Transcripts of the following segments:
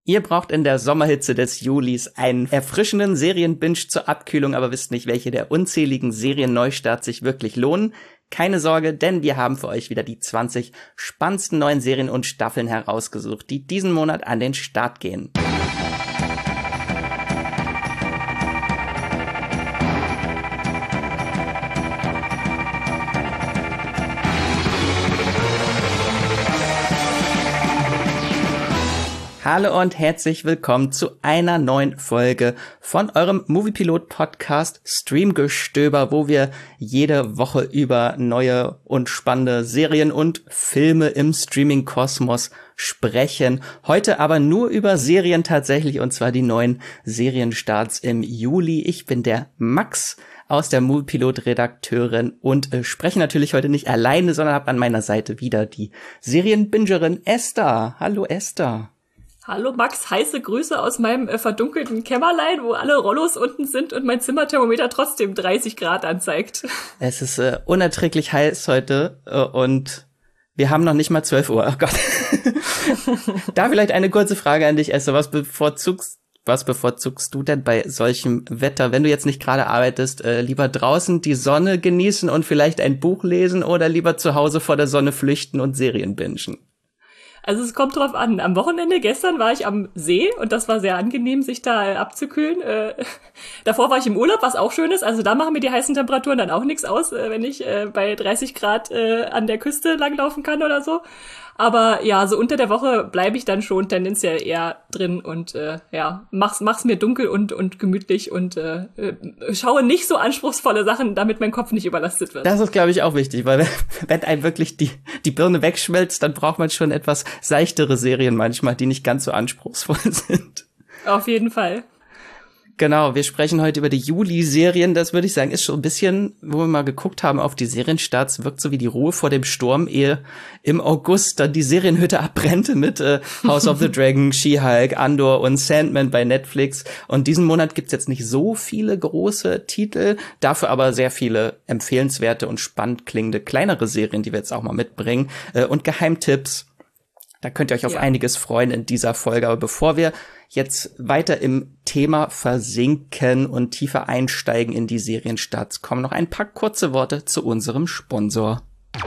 Ihr braucht in der Sommerhitze des Julis einen erfrischenden Serienbinge zur Abkühlung, aber wisst nicht, welche der unzähligen Serienneustarts sich wirklich lohnen? Keine Sorge, denn wir haben für euch wieder die 20 spannendsten neuen Serien und Staffeln herausgesucht, die diesen Monat an den Start gehen. Hallo und herzlich willkommen zu einer neuen Folge von eurem Moviepilot-Podcast Streamgestöber, wo wir jede Woche über neue und spannende Serien und Filme im Streaming-Kosmos sprechen. Heute aber nur über Serien tatsächlich, und zwar die neuen Serienstarts im Juli. Ich bin der Max aus der Moviepilot-Redakteurin und spreche natürlich heute nicht alleine, sondern habe an meiner Seite wieder die Serienbingerin Esther. Hallo Esther. Hallo Max, heiße Grüße aus meinem verdunkelten Kämmerlein, wo alle Rollos unten sind und mein Zimmerthermometer trotzdem 30 Grad anzeigt. Es ist unerträglich heiß heute und wir haben noch nicht mal 12 Uhr. Oh Gott. Da vielleicht eine kurze Frage an dich, Esther. Was bevorzugst du denn bei solchem Wetter, wenn du jetzt nicht gerade arbeitest? Lieber draußen die Sonne genießen und vielleicht ein Buch lesen oder lieber zu Hause vor der Sonne flüchten und Serien bingen? Also es kommt drauf an. Am Wochenende gestern war ich am See und das war sehr angenehm, sich da abzukühlen. Davor war ich im Urlaub, was auch schön ist. Also da machen mir die heißen Temperaturen dann auch nichts aus, wenn ich bei 30 Grad an der Küste langlaufen kann oder so. Aber ja, so unter der Woche bleibe ich dann schon tendenziell eher drin und mach's mir dunkel und gemütlich und schaue nicht so anspruchsvolle Sachen, damit mein Kopf nicht überlastet wird. Das ist, glaube ich, auch wichtig, weil wenn einem wirklich die Birne wegschmelzt, dann braucht man schon etwas seichtere Serien manchmal, die nicht ganz so anspruchsvoll sind. Auf jeden Fall. Genau, wir sprechen heute über die Juli-Serien. Das würde ich sagen, ist schon ein bisschen, wo wir mal geguckt haben auf die Serienstarts, wirkt so wie die Ruhe vor dem Sturm, ehe im August dann die Serienhütte abbrennte mit House of the Dragon, She-Hulk, Andor und Sandman bei Netflix. Und diesen Monat gibt's jetzt nicht so viele große Titel, dafür aber sehr viele empfehlenswerte und spannend klingende kleinere Serien, die wir jetzt auch mal mitbringen und Geheimtipps. Da könnt ihr euch auf einiges freuen in dieser Folge. Aber bevor wir jetzt weiter im Thema versinken und tiefer einsteigen in die Serienstarts, kommen noch ein paar kurze Worte zu unserem Sponsor.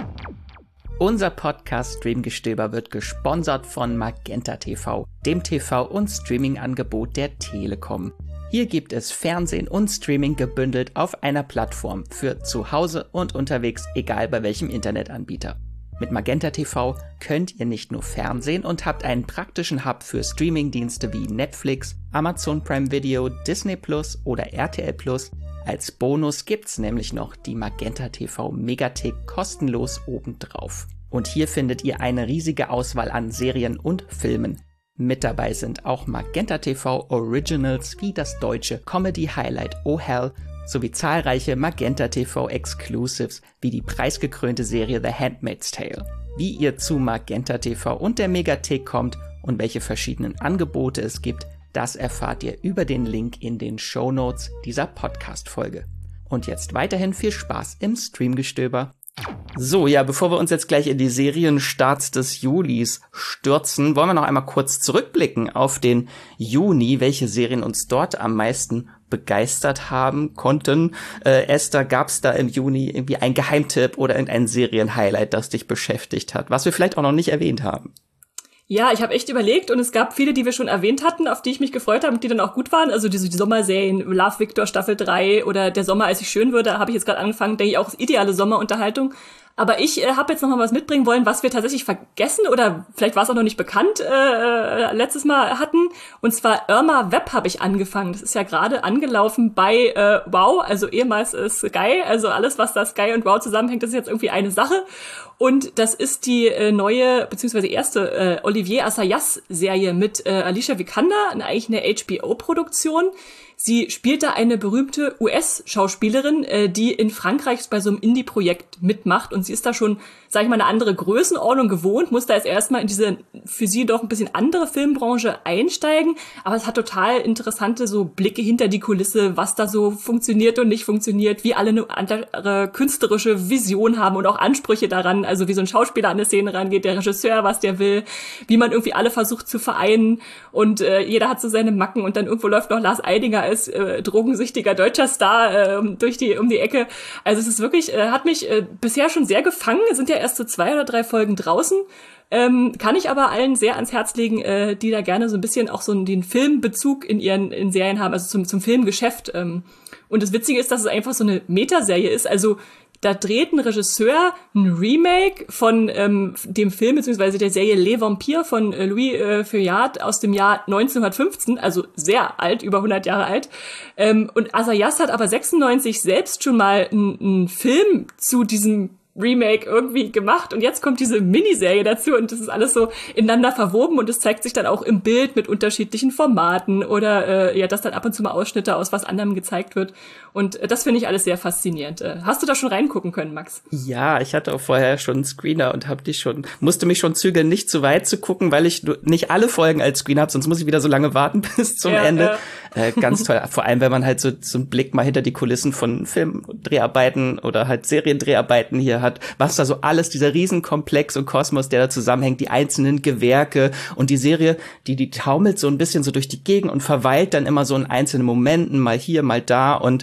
Unser Podcast Streamgestöber wird gesponsert von Magenta TV, dem TV- und Streaming-Angebot der Telekom. Hier gibt es Fernsehen und Streaming gebündelt auf einer Plattform für zu Hause und unterwegs, egal bei welchem Internetanbieter. Mit Magenta TV könnt ihr nicht nur Fernsehen und habt einen praktischen Hub für Streamingdienste wie Netflix, Amazon Prime Video, Disney Plus oder RTL Plus. Als Bonus gibt's nämlich noch die Magenta TV Megathek kostenlos obendrauf. Und hier findet ihr eine riesige Auswahl an Serien und Filmen. Mit dabei sind auch Magenta TV Originals wie das deutsche Comedy-Highlight Oh Hell, sowie zahlreiche Magenta TV Exclusives wie die preisgekrönte Serie The Handmaid's Tale. Wie ihr zu Magenta TV und der Megathek kommt und welche verschiedenen Angebote es gibt, das erfahrt ihr über den Link in den Shownotes dieser Podcast-Folge. Und jetzt weiterhin viel Spaß im Streamgestöber. So, ja, bevor wir uns jetzt gleich in die Serienstarts des Julis stürzen, wollen wir noch einmal kurz zurückblicken auf den Juni, welche Serien uns dort am meisten begeistert haben konnten. Esther, gab's da im Juni irgendwie ein Geheimtipp oder irgendein Serienhighlight, das dich beschäftigt hat, was wir vielleicht auch noch nicht erwähnt haben? Ja, ich habe echt überlegt und es gab viele, die wir schon erwähnt hatten, auf die ich mich gefreut habe und die dann auch gut waren. Also die Sommerserien, Love Victor Staffel 3 oder Der Sommer, als ich schön würde, habe ich jetzt gerade angefangen, denke ich auch, ist ideale Sommerunterhaltung. Aber ich habe jetzt noch mal was mitbringen wollen, was wir tatsächlich vergessen oder vielleicht war es auch noch nicht bekannt letztes Mal hatten. Und zwar Irma Web habe ich angefangen. Das ist ja gerade angelaufen bei Wow, also ehemals Sky. Also alles, was da Sky und Wow zusammenhängt, das ist jetzt irgendwie eine Sache. Und das ist die neue, beziehungsweise erste Olivier Assayas-Serie mit Alicia Vikander, eigentlich eine HBO-Produktion, Sie spielt da eine berühmte US-Schauspielerin, die in Frankreich bei so einem Indie-Projekt mitmacht. Und sie ist da schon, sag ich mal, eine andere Größenordnung gewohnt, muss da jetzt erstmal in diese für sie doch ein bisschen andere Filmbranche einsteigen. Aber es hat total interessante so Blicke hinter die Kulisse, was da so funktioniert und nicht funktioniert, wie alle eine andere künstlerische Vision haben und auch Ansprüche daran, also wie so ein Schauspieler an eine Szene rangeht, der Regisseur, was der will, wie man irgendwie alle versucht zu vereinen und jeder hat so seine Macken und dann irgendwo läuft noch Lars Eidinger als drogensüchtiger deutscher Star um die Ecke. Also es ist wirklich, hat mich bisher schon sehr gefangen. Es sind ja erst so 2 oder 3 Folgen draußen. Kann ich aber allen sehr ans Herz legen, die da gerne so ein bisschen auch so den Filmbezug in ihren Serien haben, also zum Filmgeschäft. Und das Witzige ist, dass es einfach so eine Metaserie ist. Also da dreht ein Regisseur ein Remake von dem Film beziehungsweise der Serie Les Vampires von Louis Feuillade aus dem Jahr 1915, also sehr alt, über 100 Jahre alt. Und Assayas hat aber 96 selbst schon mal einen Film zu diesem Remake irgendwie gemacht und jetzt kommt diese Miniserie dazu und das ist alles so ineinander verwoben und es zeigt sich dann auch im Bild mit unterschiedlichen Formaten oder dass dann ab und zu mal Ausschnitte aus was anderem gezeigt wird und das finde ich alles sehr faszinierend. Hast du da schon reingucken können, Max? Ja, ich hatte auch vorher schon einen Screener und musste mich schon zügeln, nicht zu weit zu gucken, weil ich nicht alle Folgen als Screener habe, sonst muss ich wieder so lange warten bis zum Ende. Ganz toll, vor allem wenn man halt so einen Blick mal hinter die Kulissen von Filmdreharbeiten oder halt Seriendreharbeiten hier hat, was da so alles, dieser Riesenkomplex und Kosmos, der da zusammenhängt, die einzelnen Gewerke und die Serie, die taumelt so ein bisschen so durch die Gegend und verweilt dann immer so in einzelnen Momenten, mal hier, mal da und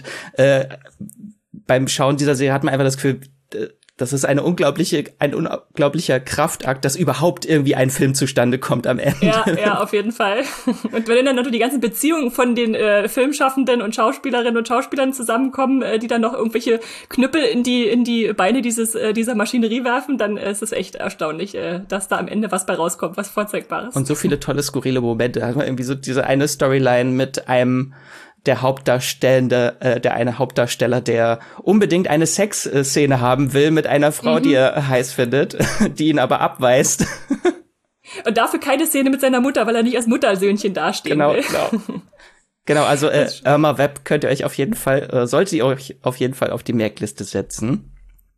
beim Schauen dieser Serie hat man einfach das Gefühl, das ist ein unglaublicher Kraftakt, dass überhaupt irgendwie ein Film zustande kommt am Ende. Ja, auf jeden Fall. Und wenn dann noch die ganzen Beziehungen von den Filmschaffenden und Schauspielerinnen und Schauspielern zusammenkommen, die dann noch irgendwelche Knüppel in die Beine dieser Maschinerie werfen, dann ist es echt erstaunlich, dass da am Ende was bei rauskommt, was Vorzeigbares. Und so viele tolle, skurrile Momente. Da hat man irgendwie so diese eine Storyline mit einem der eine Hauptdarsteller, der unbedingt eine Sexszene haben will mit einer Frau, die er heiß findet, die ihn aber abweist. Und dafür keine Szene mit seiner Mutter, weil er nicht als Muttersöhnchen dastehen will. Genau, also Irma Webb solltet ihr euch auf jeden Fall auf die Merkliste setzen.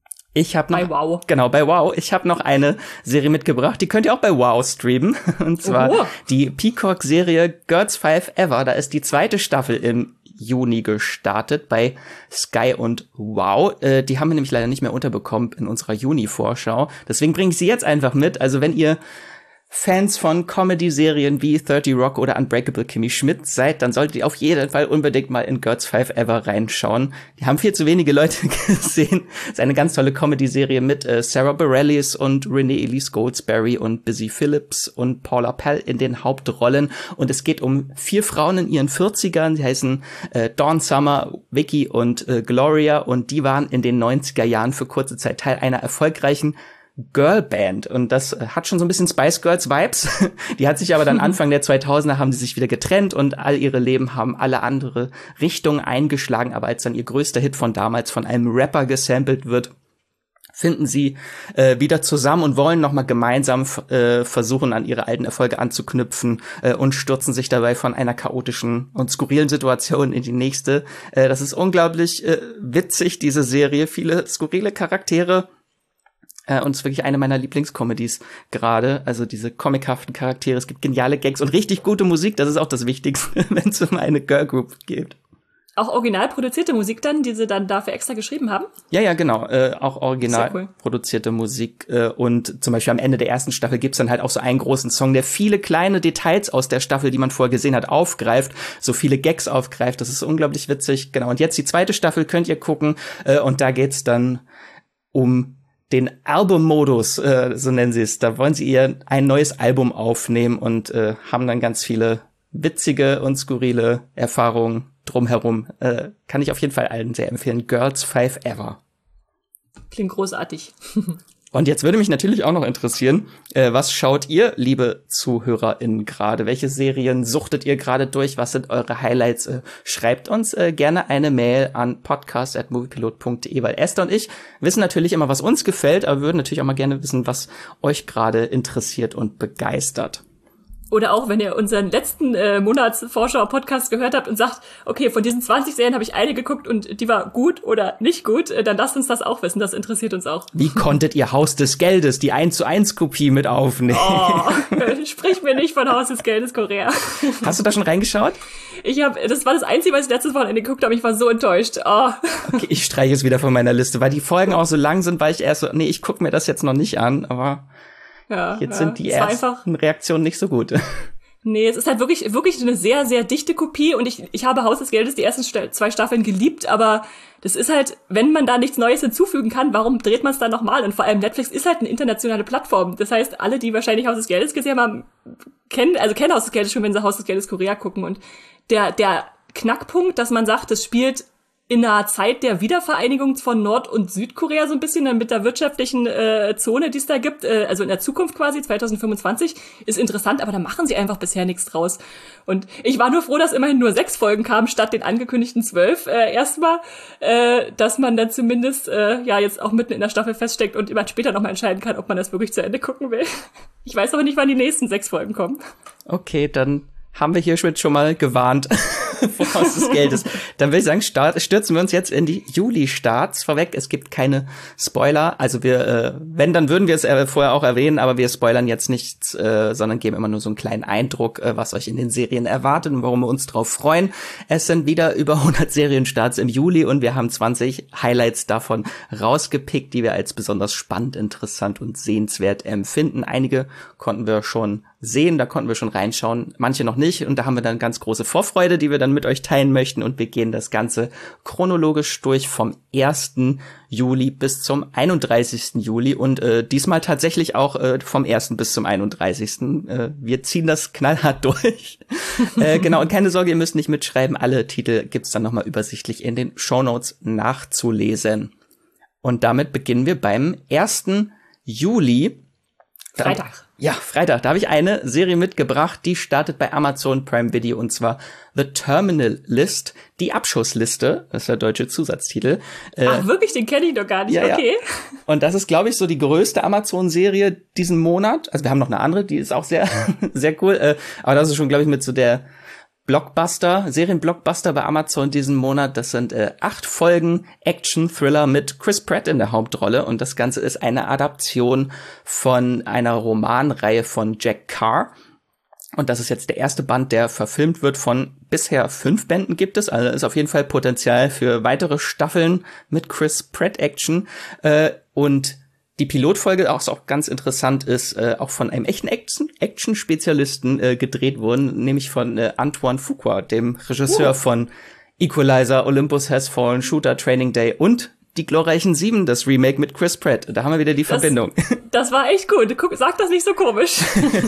Bei Wow. Genau, bei Wow. Ich habe noch eine Serie mitgebracht, die könnt ihr auch bei Wow streamen. Und zwar die Peacock-Serie Girls 5 Ever. Da ist die 2. Staffel im Juni gestartet bei Sky und Wow. Die haben wir nämlich leider nicht mehr unterbekommen in unserer Juni-Vorschau. Deswegen bringe ich sie jetzt einfach mit. Also wenn ihr Fans von Comedy-Serien wie 30 Rock oder Unbreakable Kimmy Schmidt seid, dann solltet ihr auf jeden Fall unbedingt mal in Girls 5 Ever reinschauen. Die haben viel zu wenige Leute gesehen. Das ist eine ganz tolle Comedy-Serie mit Sarah Bareilles und Renee Elise Goldsberry und Busy Phillips und Paula Pell in den Hauptrollen. Und es geht um 4 Frauen in ihren 40ern. Die heißen Dawn Summer, Vicky und Gloria. Und die waren in den 90er Jahren für kurze Zeit Teil einer erfolgreichen Girlband und das hat schon so ein bisschen Spice Girls Vibes. Die hat sich aber dann Anfang der 2000er haben die sich wieder getrennt und all ihre Leben haben alle andere Richtungen eingeschlagen. Aber als dann ihr größter Hit von damals von einem Rapper gesampelt wird, finden sie wieder zusammen und wollen nochmal gemeinsam versuchen, an ihre alten Erfolge anzuknüpfen und stürzen sich dabei von einer chaotischen und skurrilen Situation in die nächste. Das ist unglaublich witzig, diese Serie. Viele skurrile Charaktere. Und es ist wirklich eine meiner Lieblingscomedies gerade. Also diese comichaften Charaktere. Es gibt geniale Gags und richtig gute Musik. Das ist auch das Wichtigste, wenn es um eine Girlgroup geht. Auch original produzierte Musik dann, die sie dann dafür extra geschrieben haben? Ja, genau. Auch original produzierte Musik. Und zum Beispiel am Ende der ersten Staffel gibt's dann halt auch so einen großen Song, der viele kleine Details aus der Staffel, die man vorher gesehen hat, aufgreift. So viele Gags aufgreift. Das ist unglaublich witzig. Genau. Und jetzt die 2. Staffel könnt ihr gucken. Und da geht's dann um den Album-Modus, so nennen sie es. Da wollen sie ein neues Album aufnehmen und haben dann ganz viele witzige und skurrile Erfahrungen drumherum. Kann ich auf jeden Fall allen sehr empfehlen. Girls 5 Ever. Klingt großartig. Und jetzt würde mich natürlich auch noch interessieren, was schaut ihr, liebe ZuhörerInnen, gerade? Welche Serien suchtet ihr gerade durch? Was sind eure Highlights? Schreibt uns gerne eine Mail an podcast@moviepilot.de, weil Esther und ich wissen natürlich immer, was uns gefällt, aber würden natürlich auch mal gerne wissen, was euch gerade interessiert und begeistert. Oder auch, wenn ihr unseren letzten Monatsvorschau-Podcast gehört habt und sagt, okay, von diesen 20 Serien habe ich eine geguckt und die war gut oder nicht gut, dann lasst uns das auch wissen, das interessiert uns auch. Wie konntet ihr Haus des Geldes, die 1:1 Kopie mit aufnehmen? Oh, sprich mir nicht von Haus des Geldes Korea. Hast du da schon reingeschaut? Das war das Einzige, was ich letztes Wochenende geguckt habe, ich war so enttäuscht. Oh. Okay, ich streiche es wieder von meiner Liste, weil die Folgen auch so lang sind, weil ich erst so, nee, ich gucke mir das jetzt noch nicht an, aber jetzt sind die ersten Reaktionen nicht so gut. Nee, es ist halt wirklich eine sehr, sehr dichte Kopie und ich habe Haus des Geldes die ersten 2 Staffeln geliebt, aber das ist halt, wenn man da nichts Neues hinzufügen kann, warum dreht man es dann nochmal? Und vor allem Netflix ist halt eine internationale Plattform. Das heißt, alle, die wahrscheinlich Haus des Geldes gesehen haben, kennen Haus des Geldes schon, wenn sie Haus des Geldes Korea gucken. Und der Knackpunkt, dass man sagt, das spielt in einer Zeit der Wiedervereinigung von Nord- und Südkorea so ein bisschen, mit der wirtschaftlichen Zone, die es da gibt, also in der Zukunft quasi, 2025, ist interessant, aber da machen sie einfach bisher nichts draus. Und ich war nur froh, dass immerhin nur 6 Folgen kamen, statt den angekündigten 12 erstmal, dass man dann zumindest jetzt auch mitten in der Staffel feststeckt und immer später nochmal entscheiden kann, ob man das wirklich zu Ende gucken will. Ich weiß aber nicht, wann die nächsten 6 Folgen kommen. Okay, dann haben wir hier schon mal gewarnt vor Haus des Geldes. Dann würde ich sagen, stürzen wir uns jetzt in die Juli-Starts vorweg. Es gibt keine Spoiler. Also wenn, dann würden wir es vorher auch erwähnen, aber wir spoilern jetzt nichts, sondern geben immer nur so einen kleinen Eindruck, was euch in den Serien erwartet und warum wir uns drauf freuen. Es sind wieder über 100 Serienstarts im Juli und wir haben 20 Highlights davon rausgepickt, die wir als besonders spannend, interessant und sehenswert empfinden. Einige konnten wir schon sehen, da konnten wir schon reinschauen, manche noch nicht und da haben wir dann ganz große Vorfreude, die wir dann mit euch teilen möchten und wir gehen das Ganze chronologisch durch vom 1. Juli bis zum 31. Juli und diesmal tatsächlich auch vom 1. bis zum 31. Wir ziehen das knallhart durch. Genau, und keine Sorge, ihr müsst nicht mitschreiben, alle Titel gibt's dann nochmal übersichtlich in den Shownotes nachzulesen. Und damit beginnen wir beim 1. Juli. Freitag. Ja, Freitag. Da habe ich eine Serie mitgebracht, die startet bei Amazon Prime Video und zwar The Terminal List, die Abschussliste, das ist der deutsche Zusatztitel. Ach wirklich, den kenne ich doch gar nicht, ja, okay. Ja. Und das ist, glaube ich, so die größte Amazon-Serie diesen Monat. Also wir haben noch eine andere, die ist auch sehr, sehr cool. Aber das ist schon, glaube ich, mit so der Serienblockbuster bei Amazon diesen Monat. Das sind 8 Folgen Action-Thriller mit Chris Pratt in der Hauptrolle. Und das Ganze ist eine Adaption von einer Romanreihe von Jack Carr. Und das ist jetzt der erste Band, der verfilmt wird. Von bisher 5 Bänden gibt es. Also ist auf jeden Fall Potenzial für weitere Staffeln mit Chris Pratt Action. Und die Pilotfolge, auch ganz interessant, ist auch von einem echten Action-Spezialisten gedreht worden, nämlich von Antoine Fuqua, dem Regisseur von Equalizer, Olympus Has Fallen, Shooter, Training Day und Die glorreichen 7, das Remake mit Chris Pratt. Da haben wir wieder die Verbindung. Das war echt gut. Sag das nicht so komisch.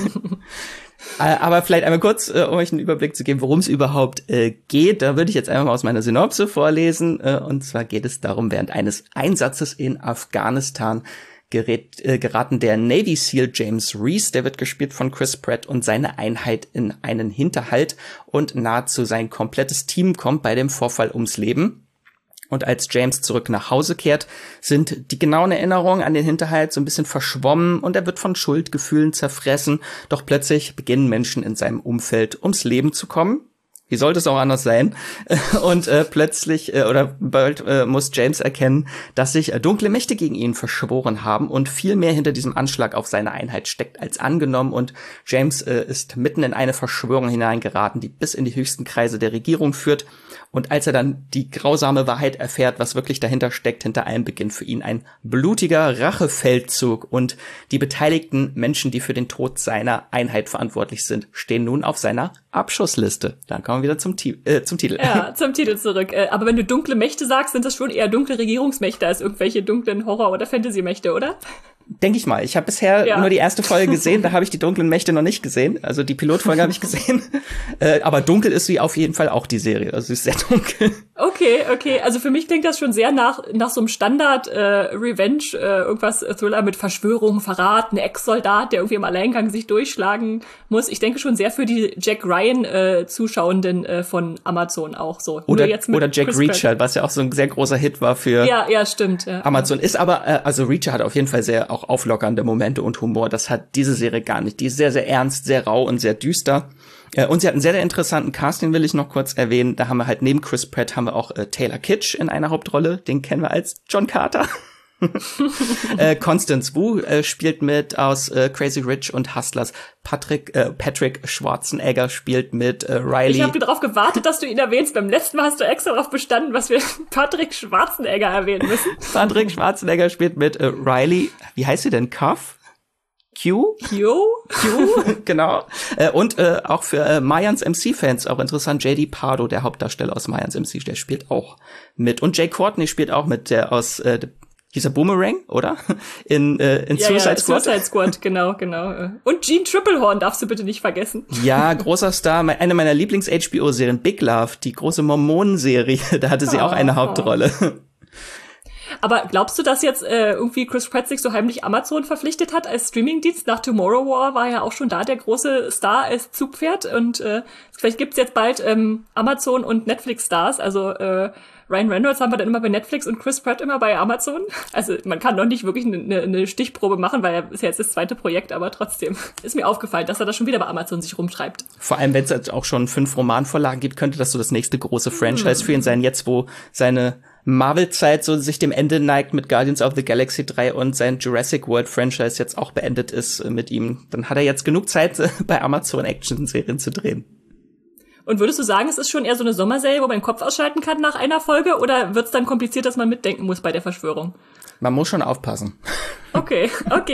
Aber vielleicht einmal kurz, um euch einen Überblick zu geben, worum es überhaupt geht. Da würde ich jetzt einfach mal aus meiner Synopse vorlesen. Und zwar geht es darum, während eines Einsatzes in Afghanistan geraten der Navy SEAL James Reese, der wird gespielt von Chris Pratt, und seine Einheit in einen Hinterhalt und nahezu sein komplettes Team kommt bei dem Vorfall ums Leben. Und als James zurück nach Hause kehrt, sind die genauen Erinnerungen an den Hinterhalt so ein bisschen verschwommen und er wird von Schuldgefühlen zerfressen. Doch plötzlich beginnen Menschen in seinem Umfeld ums Leben zu kommen. Wie sollte es auch anders sein? Und plötzlich oder bald muss James erkennen, dass sich dunkle Mächte gegen ihn verschworen haben und viel mehr hinter diesem Anschlag auf seine Einheit steckt als angenommen. Und James ist mitten in eine Verschwörung hineingeraten, die bis in die höchsten Kreise der Regierung führt. Und als er dann die grausame Wahrheit erfährt, was wirklich dahinter steckt, hinter allem beginnt für ihn ein blutiger Rachefeldzug. Und die beteiligten Menschen, die für den Tod seiner Einheit verantwortlich sind, stehen nun auf seiner Abschussliste. Dann kommen wir wieder zum Titel. Ja, zum Titel zurück. Aber wenn du dunkle Mächte sagst, sind das schon eher dunkle Regierungsmächte als irgendwelche dunklen Horror- oder Fantasy-Mächte, oder? Denke ich mal. Ich habe bisher nur die erste Folge gesehen, da habe ich die dunklen Mächte noch nicht gesehen. Also die Pilotfolge habe ich gesehen. Aber dunkel ist sie auf jeden Fall auch, die Serie. Also sie ist sehr dunkel. Okay. Also für mich klingt das schon sehr nach so einem Standard Revenge, irgendwas Thriller mit Verschwörung, Verrat, ein Ex-Soldat, der irgendwie im Alleingang sich durchschlagen muss. Ich denke schon sehr für die Jack Ryan Zuschauenden von Amazon auch so. Oder Jack Reacher, was ja auch so ein sehr großer Hit war für ja, stimmt, ja. Amazon. Ist aber, also Reacher hat auf jeden Fall auch auch auflockernde Momente und Humor. Das hat diese Serie gar nicht. Die ist sehr, sehr ernst, sehr rau und sehr düster. Und sie hat einen sehr, sehr interessanten Cast, den will ich noch kurz erwähnen. Da haben wir halt neben Chris Pratt haben wir auch Taylor Kitsch in einer Hauptrolle. Den kennen wir als John Carter. Constance Wu spielt mit aus Crazy Rich und Hustlers. Patrick Schwarzenegger spielt mit Riley. Ich habe darauf gewartet, dass du ihn erwähnst. Beim letzten Mal hast du extra darauf bestanden, was wir Patrick Schwarzenegger erwähnen müssen. Patrick Schwarzenegger spielt mit Riley. Wie heißt sie denn? Cuff? Q, genau. Und auch für Mayans MC-Fans auch interessant, J.D. Pardo, der Hauptdarsteller aus Mayans MC, der spielt auch mit. Und Jay Courtney spielt auch mit, der aus hieß er Boomerang, oder? In Suicide Squad. Suicide Squad, genau. Und Jean Triplehorn darfst du bitte nicht vergessen. Ja, großer Star. Eine meiner Lieblings-HBO-Serien, Big Love, die große Mormonen-Serie. Da hatte sie auch eine Hauptrolle. Aber glaubst du, dass jetzt irgendwie Chris Pratt sich so heimlich Amazon verpflichtet hat als Streamingdienst? Nach Tomorrow War war ja auch schon da der große Star als Zugpferd. Und vielleicht gibt's jetzt bald Amazon- und Netflix-Stars. Also Ryan Reynolds haben wir dann immer bei Netflix und Chris Pratt immer bei Amazon. Also man kann noch nicht wirklich eine Stichprobe machen, weil er ist ja jetzt das zweite Projekt, aber trotzdem ist mir aufgefallen, dass er da schon wieder bei Amazon sich rumtreibt. Vor allem, wenn es jetzt auch schon 5 Romanvorlagen gibt, könnte das so das nächste große Franchise für ihn sein, jetzt wo seine Marvel-Zeit so sich dem Ende neigt mit Guardians of the Galaxy 3 und sein Jurassic World Franchise jetzt auch beendet ist mit ihm. Dann hat er jetzt genug Zeit, bei Amazon Action-Serien zu drehen. Und würdest du sagen, es ist schon eher so eine Sommerserie, wo man den Kopf ausschalten kann nach einer Folge? Oder wird's dann kompliziert, dass man mitdenken muss bei der Verschwörung? Man muss schon aufpassen. Okay.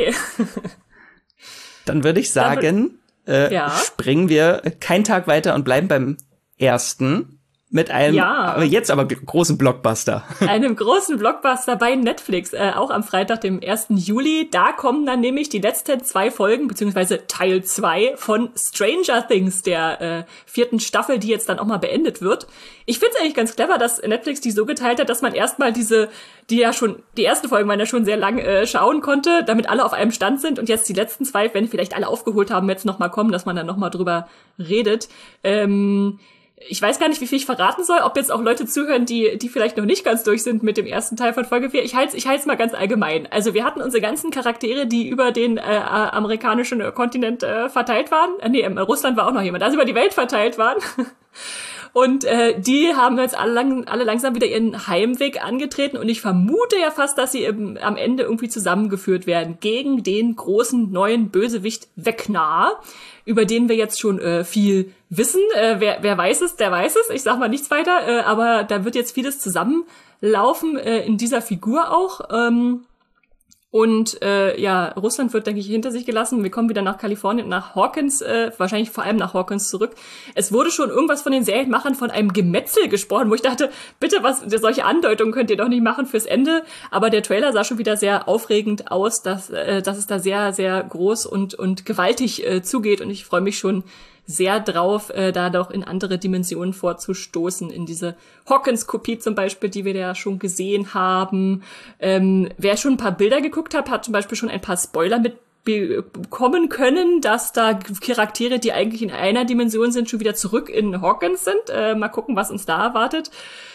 Dann würde ich sagen, springen wir keinen Tag weiter und bleiben beim ersten. Mit einem, jetzt aber großen Blockbuster. Einem großen Blockbuster bei Netflix, auch am Freitag, dem 1. Juli. Da kommen dann nämlich die letzten 2 Folgen, beziehungsweise Teil 2 von Stranger Things, der 4. Staffel, die jetzt dann auch mal beendet wird. Ich finde es eigentlich ganz clever, dass Netflix die so geteilt hat, dass man erstmal die ersten Folgen man ja schon sehr lang schauen konnte, damit alle auf einem Stand sind und jetzt die letzten 2, wenn vielleicht alle aufgeholt haben, jetzt noch mal kommen, dass man dann noch mal drüber redet. Ich weiß gar nicht, wie viel ich verraten soll, ob jetzt auch Leute zuhören, die vielleicht noch nicht ganz durch sind mit dem ersten Teil von Folge 4. Ich halt's mal ganz allgemein. Also wir hatten unsere ganzen Charaktere, die über den amerikanischen Kontinent verteilt waren. Russland war auch noch jemand, also über die Welt verteilt waren. Und die haben jetzt alle langsam wieder ihren Heimweg angetreten. Und ich vermute ja fast, dass sie am Ende irgendwie zusammengeführt werden gegen den großen neuen Bösewicht Vecna, über den wir jetzt schon viel wissen. Wer weiß es, der weiß es. Ich sag mal nichts weiter. Aber da wird jetzt vieles zusammenlaufen in dieser Figur auch. Und Russland wird, denke ich, hinter sich gelassen. Wir kommen wieder nach Kalifornien, nach Hawkins, wahrscheinlich vor allem nach Hawkins zurück. Es wurde schon irgendwas von den Serienmachern von einem Gemetzel gesprochen, wo ich dachte, bitte, solche Andeutungen könnt ihr doch nicht machen fürs Ende. Aber der Trailer sah schon wieder sehr aufregend aus, dass es da sehr, sehr groß und gewaltig zugeht. Und ich freue mich schon sehr drauf, da doch in andere Dimensionen vorzustoßen, in diese Hawkins-Kopie zum Beispiel, die wir ja schon gesehen haben. Wer schon ein paar Bilder geguckt hat zum Beispiel schon ein paar Spoiler mitbekommen können, dass da Charaktere, die eigentlich in einer Dimension sind, schon wieder zurück in Hawkins sind. Mal gucken, was uns da erwartet.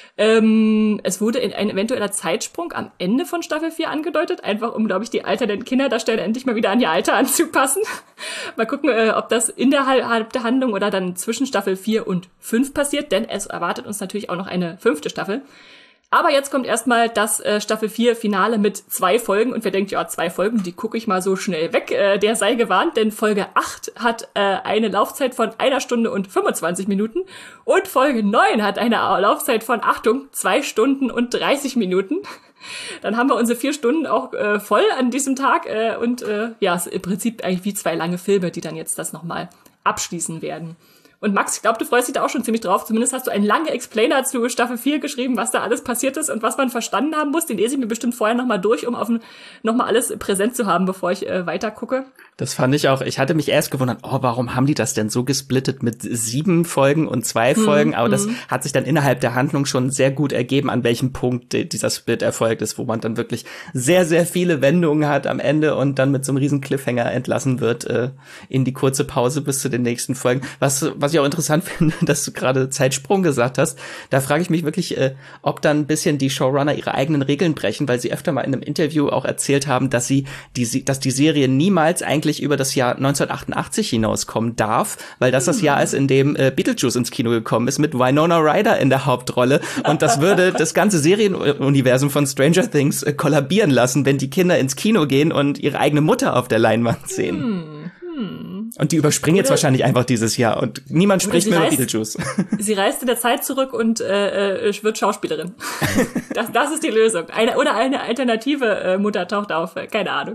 Es wurde ein eventueller Zeitsprung am Ende von Staffel 4 angedeutet, einfach um, glaube ich, die alternden Kinderdarsteller endlich mal wieder an ihr Alter anzupassen. Mal gucken, ob das innerhalb der Handlung oder dann zwischen Staffel 4 und 5 passiert, denn es erwartet uns natürlich auch noch eine 5. Staffel. Aber jetzt kommt erstmal das Staffel 4 Finale mit 2 Folgen und wer denkt, ja, 2 Folgen, die gucke ich mal so schnell weg, der sei gewarnt, denn Folge 8 hat eine Laufzeit von 1 Stunde und 25 Minuten und Folge 9 hat eine Laufzeit von, Achtung, 2 Stunden und 30 Minuten. Dann haben wir unsere 4 Stunden auch voll an diesem Tag und ist im Prinzip eigentlich wie 2 lange Filme, die dann jetzt das nochmal abschließen werden. Und Max, ich glaube, du freust dich da auch schon ziemlich drauf. Zumindest hast du einen langen Explainer zu Staffel 4 geschrieben, was da alles passiert ist und was man verstanden haben muss. Den lese ich mir bestimmt vorher nochmal durch, um nochmal alles präsent zu haben, bevor ich weiter gucke. Das fand ich auch. Ich hatte mich erst gewundert, warum haben die das denn so gesplittet mit 7 Folgen und 2 Folgen? Aber das hat sich dann innerhalb der Handlung schon sehr gut ergeben, an welchem Punkt dieser Split erfolgt ist, wo man dann wirklich sehr, sehr viele Wendungen hat am Ende und dann mit so einem riesen Cliffhanger entlassen wird in die kurze Pause bis zu den nächsten Folgen. Was was ich auch interessant finde, dass du gerade Zeitsprung gesagt hast, da frage ich mich wirklich, ob dann ein bisschen die Showrunner ihre eigenen Regeln brechen, weil sie öfter mal in einem Interview auch erzählt haben, dass dass die Serie niemals eigentlich über das Jahr 1988 hinauskommen darf, weil das Jahr ist, in dem Beetlejuice ins Kino gekommen ist mit Winona Ryder in der Hauptrolle, und das würde das ganze Serienuniversum von Stranger Things kollabieren lassen, wenn die Kinder ins Kino gehen und ihre eigene Mutter auf der Leinwand sehen. Und die überspringen jetzt wahrscheinlich einfach dieses Jahr und niemand spricht mehr über Beetlejuice. Sie reist in der Zeit zurück und wird Schauspielerin. Das ist die Lösung. Eine alternative Mutter taucht auf. Keine Ahnung.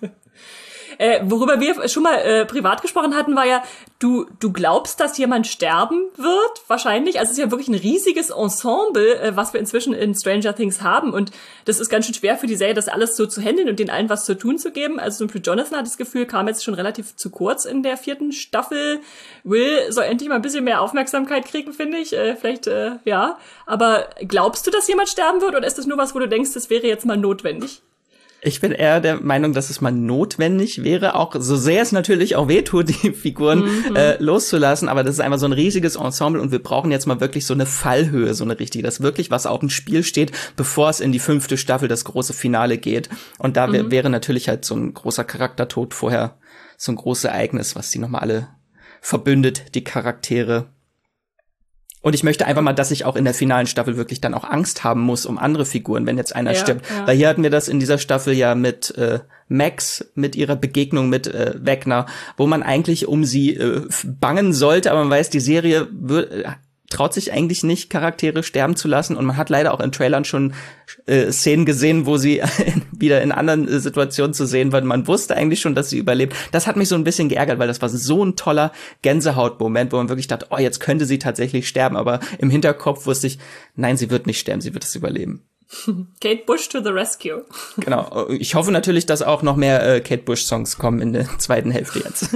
Worüber wir schon mal privat gesprochen hatten, war ja, du glaubst, dass jemand sterben wird, wahrscheinlich. Also es ist ja wirklich ein riesiges Ensemble, was wir inzwischen in Stranger Things haben. Und das ist ganz schön schwer für die Serie, das alles so zu handeln und denen allen was zu tun zu geben. Also für Jonathan hat das Gefühl, kam jetzt schon relativ zu kurz in der 4. Staffel. Will soll endlich mal ein bisschen mehr Aufmerksamkeit kriegen, finde ich. Vielleicht, ja. Aber glaubst du, dass jemand sterben wird? Oder ist das nur was, wo du denkst, das wäre jetzt mal notwendig? Ich bin eher der Meinung, dass es mal notwendig wäre, auch so sehr es natürlich auch wehtut, die Figuren loszulassen, aber das ist einfach so ein riesiges Ensemble und wir brauchen jetzt mal wirklich so eine Fallhöhe, so eine richtige, dass wirklich was auf dem Spiel steht, bevor es in die 5. Staffel das große Finale geht. Und da wäre natürlich halt so ein großer Charaktertod vorher so ein großes Ereignis, was die nochmal alle verbündet, die Charaktere. Und ich möchte einfach mal, dass ich auch in der finalen Staffel wirklich dann auch Angst haben muss um andere Figuren, wenn jetzt einer stirbt. Ja. Weil hier hatten wir das in dieser Staffel ja mit Max, mit ihrer Begegnung mit Wegner, wo man eigentlich um sie bangen sollte, aber man weiß, die Serie traut sich eigentlich nicht, Charaktere sterben zu lassen. Und man hat leider auch in Trailern schon Szenen gesehen, wo sie wieder in anderen Situationen zu sehen waren. Man wusste eigentlich schon, dass sie überlebt. Das hat mich so ein bisschen geärgert, weil das war so ein toller Gänsehautmoment, wo man wirklich dachte, oh, jetzt könnte sie tatsächlich sterben. Aber im Hinterkopf wusste ich, nein, sie wird nicht sterben, sie wird es überleben. Kate Bush to the rescue. Genau. Ich hoffe natürlich, dass auch noch mehr Kate Bush-Songs kommen in der zweiten Hälfte jetzt.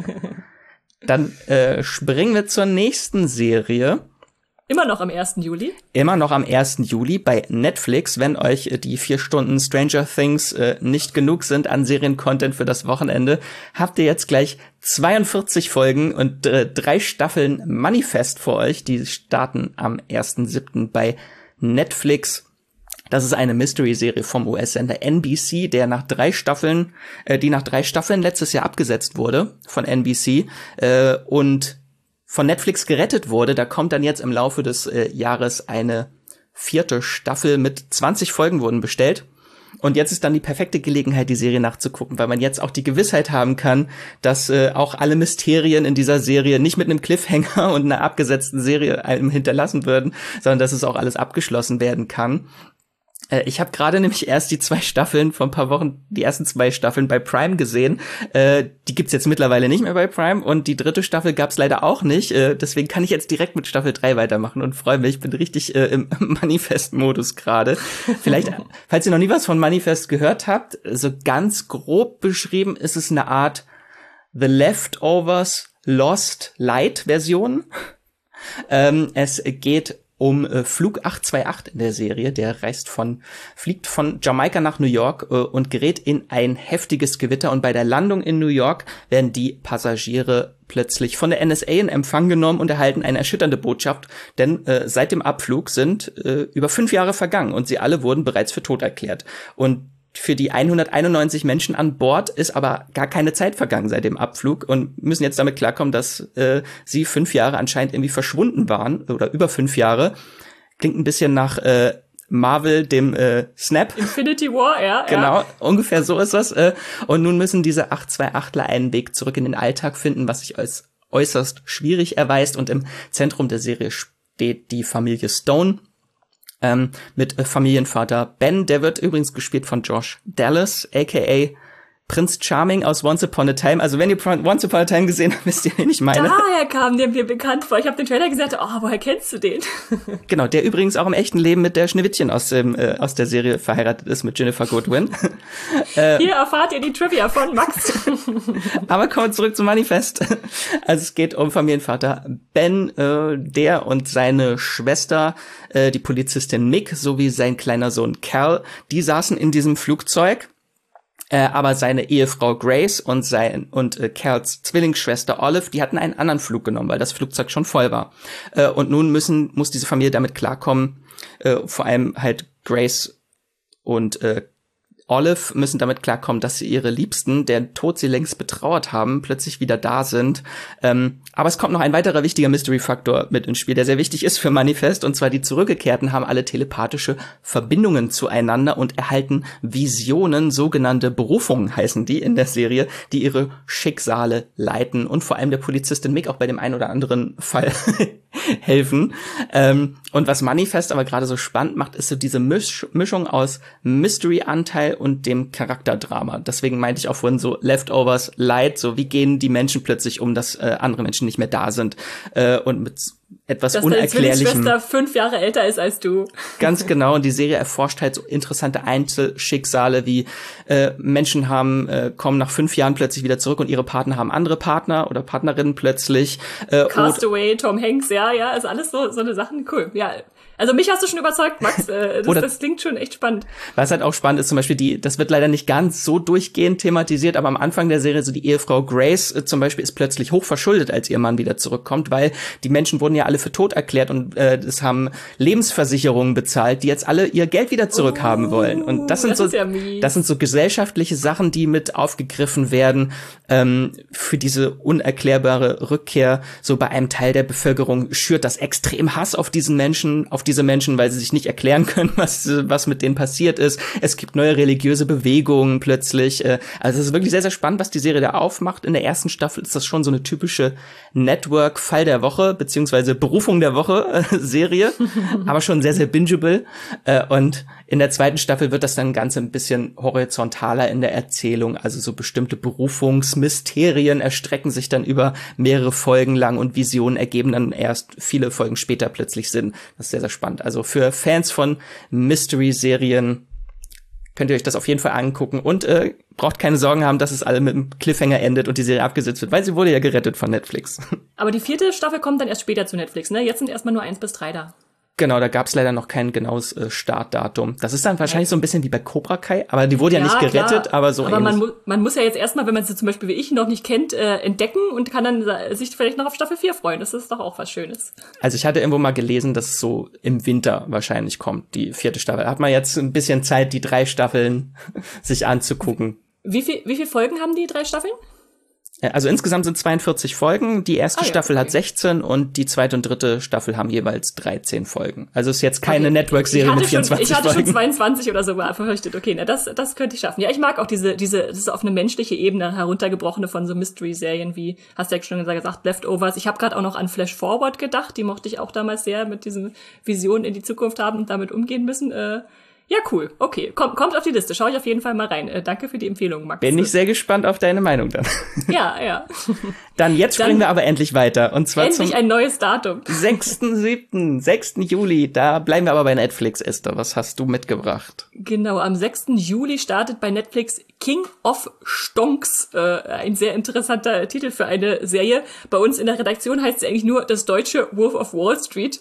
Dann springen wir zur nächsten Serie. Immer noch am 1. Juli? Immer noch am 1. Juli bei Netflix. Wenn euch die 4 Stunden Stranger Things nicht genug sind an Seriencontent für das Wochenende, habt ihr jetzt gleich 42 Folgen und 3 Staffeln Manifest vor euch. Die starten am 1.7. bei Netflix. Das ist eine Mystery-Serie vom US-Sender NBC, die nach 3 Staffeln letztes Jahr abgesetzt wurde von NBC und von Netflix gerettet wurde. Da kommt dann jetzt im Laufe des Jahres eine 4. Staffel mit 20 Folgen wurden bestellt. Und jetzt ist dann die perfekte Gelegenheit, die Serie nachzugucken, weil man jetzt auch die Gewissheit haben kann, dass auch alle Mysterien in dieser Serie nicht mit einem Cliffhanger und einer abgesetzten Serie einem hinterlassen würden, sondern dass es auch alles abgeschlossen werden kann. Ich habe gerade nämlich erst die 2 Staffeln vor ein paar Wochen, die ersten 2 Staffeln bei Prime gesehen. Die gibt's jetzt mittlerweile nicht mehr bei Prime und die 3. Staffel gab's leider auch nicht. Deswegen kann ich jetzt direkt mit Staffel 3 weitermachen und freue mich. Ich bin richtig im Manifest-Modus gerade. Vielleicht, falls ihr noch nie was von Manifest gehört habt, so ganz grob beschrieben ist es eine Art The Leftovers Lost Light Version. Es geht um Flug 828 in der Serie. Der fliegt von Jamaika nach New York und gerät in ein heftiges Gewitter. Und bei der Landung in New York werden die Passagiere plötzlich von der NSA in Empfang genommen und erhalten eine erschütternde Botschaft. Denn seit dem Abflug sind über 5 Jahre vergangen und sie alle wurden bereits für tot erklärt. Und für die 191 Menschen an Bord ist aber gar keine Zeit vergangen seit dem Abflug und müssen jetzt damit klarkommen, dass sie 5 Jahre anscheinend irgendwie verschwunden waren oder über 5 Jahre. Klingt ein bisschen nach Marvel, dem Snap. Infinity War, ja. Genau, ja. Ungefähr so ist das. Und nun müssen diese 828ler einen Weg zurück in den Alltag finden, was sich als äußerst schwierig erweist. Und im Zentrum der Serie steht die Familie Stone. Mit Familienvater Ben, der wird übrigens gespielt von Josh Dallas, aka Prince Charming aus Once Upon a Time. Also wenn ihr Once Upon a Time gesehen habt, wisst ihr, wen ich meine. Daher kam der mir bekannt vor. Ich habe den Trailer gesagt, woher kennst du den? Genau, der übrigens auch im echten Leben mit der Schneewittchen aus der Serie verheiratet ist, mit Ginnifer Goodwin. Hier erfahrt ihr die Trivia von Max. Aber kommen wir zurück zum Manifest. Also es geht um Familienvater Ben, der und seine Schwester, die Polizistin Mick, sowie sein kleiner Sohn Cal, die saßen in diesem Flugzeug. Aber seine Ehefrau Grace und Cals Zwillingsschwester Olive, die hatten einen anderen Flug genommen, weil das Flugzeug schon voll war. Und nun muss diese Familie damit klarkommen, vor allem halt Grace und Olive müssen damit klarkommen, dass sie ihre Liebsten, deren Tod sie längst betrauert haben, plötzlich wieder da sind. Aber es kommt noch ein weiterer wichtiger Mystery-Faktor mit ins Spiel, der sehr wichtig ist für Manifest. Und zwar die Zurückgekehrten haben alle telepathische Verbindungen zueinander und erhalten Visionen, sogenannte Berufungen heißen die in der Serie, die ihre Schicksale leiten und vor allem der Polizistin Mick auch bei dem einen oder anderen Fall helfen. Und was Manifest aber gerade so spannend macht, ist so diese Mischung aus Mystery-Anteil und dem Charakterdrama. Deswegen meinte ich auch vorhin so Leftovers Light, so wie gehen die Menschen plötzlich um, dass andere Menschen nicht mehr da sind und mit etwas Unerklärlichem. Dass deine Schwester 5 Jahre älter ist als du. Ganz genau. Und die Serie erforscht halt so interessante Einzelschicksale, wie Menschen kommen nach 5 Jahren plötzlich wieder zurück und ihre Partner haben andere Partner oder Partnerinnen plötzlich. Castaway, Tom Hanks, ja, also alles so eine Sachen, cool. Ja, also mich hast du schon überzeugt, Max. Das klingt schon echt spannend. Was halt auch spannend ist, zum Beispiel das wird leider nicht ganz so durchgehend thematisiert, aber am Anfang der Serie so die Ehefrau Grace zum Beispiel ist plötzlich hoch verschuldet, als ihr Mann wieder zurückkommt, weil die Menschen wurden ja alle für tot erklärt und es haben Lebensversicherungen bezahlt, die jetzt alle ihr Geld wieder zurückhaben wollen. Und das sind so gesellschaftliche Sachen, die mit aufgegriffen werden für diese unerklärbare Rückkehr. So bei einem Teil der Bevölkerung schürt das extrem Hass auf diese Menschen, weil sie sich nicht erklären können, was mit denen passiert ist. Es gibt neue religiöse Bewegungen plötzlich. Also es ist wirklich sehr, sehr spannend, was die Serie da aufmacht. In der ersten Staffel ist das schon so eine typische Network-Fall der Woche, beziehungsweise Berufung der Woche Serie, aber schon sehr, sehr bingeable. Und in der zweiten Staffel wird das dann ganz ein bisschen horizontaler in der Erzählung. Also so bestimmte Berufungsmysterien erstrecken sich dann über mehrere Folgen lang und Visionen ergeben dann erst viele Folgen später plötzlich Sinn. Das ist sehr, sehr spannend. Also für Fans von Mystery-Serien könnt ihr euch das auf jeden Fall angucken und braucht keine Sorgen haben, dass es alle mit einem Cliffhanger endet und die Serie abgesetzt wird, weil sie wurde ja gerettet von Netflix. Aber die 4. Staffel kommt dann erst später zu Netflix, ne? Jetzt sind erstmal nur 1 bis 3 da. Genau, da gab's leider noch kein genaues Startdatum. Das ist dann wahrscheinlich so ein bisschen wie bei Cobra Kai, aber die wurde ja nicht gerettet, klar, aber so aber ähnlich. Man muss ja jetzt erstmal, wenn man sie zum Beispiel wie ich noch nicht kennt, entdecken und kann dann sich vielleicht noch auf Staffel 4 freuen. Das ist doch auch was Schönes. Also ich hatte irgendwo mal gelesen, dass es so im Winter wahrscheinlich kommt, die 4. Staffel. Da hat man jetzt ein bisschen Zeit, die 3 Staffeln sich anzugucken. Wie viel Folgen haben die 3 Staffeln? Also insgesamt sind 42 Folgen. Die erste Staffel hat 16 und die 2. und 3. Staffel haben jeweils 13 Folgen. Also ist jetzt keine Network-Serie mit 24 Folgen. Ich hatte schon 22 oder so befürchtet. Okay, das könnte ich schaffen. Ja, ich mag auch das ist auf eine menschliche Ebene heruntergebrochene von so Mystery-Serien wie, hast du ja schon gesagt, Leftovers. Ich habe gerade auch noch an Flash Forward gedacht. Die mochte ich auch damals sehr mit diesen Visionen in die Zukunft haben und damit umgehen müssen. Ja, cool. Okay, kommt auf die Liste. Schau ich auf jeden Fall mal rein. Danke für die Empfehlung, Max. Bin ich sehr gespannt auf deine Meinung dann. Ja. Dann springen wir aber endlich weiter. Und zwar endlich ein neues Datum. 6. Juli. Da bleiben wir aber bei Netflix, Esther. Was hast du mitgebracht? Genau, am 6. Juli startet bei Netflix King of Stonks. Ein sehr interessanter Titel für eine Serie. Bei uns in der Redaktion heißt es eigentlich nur das deutsche Wolf of Wall Street.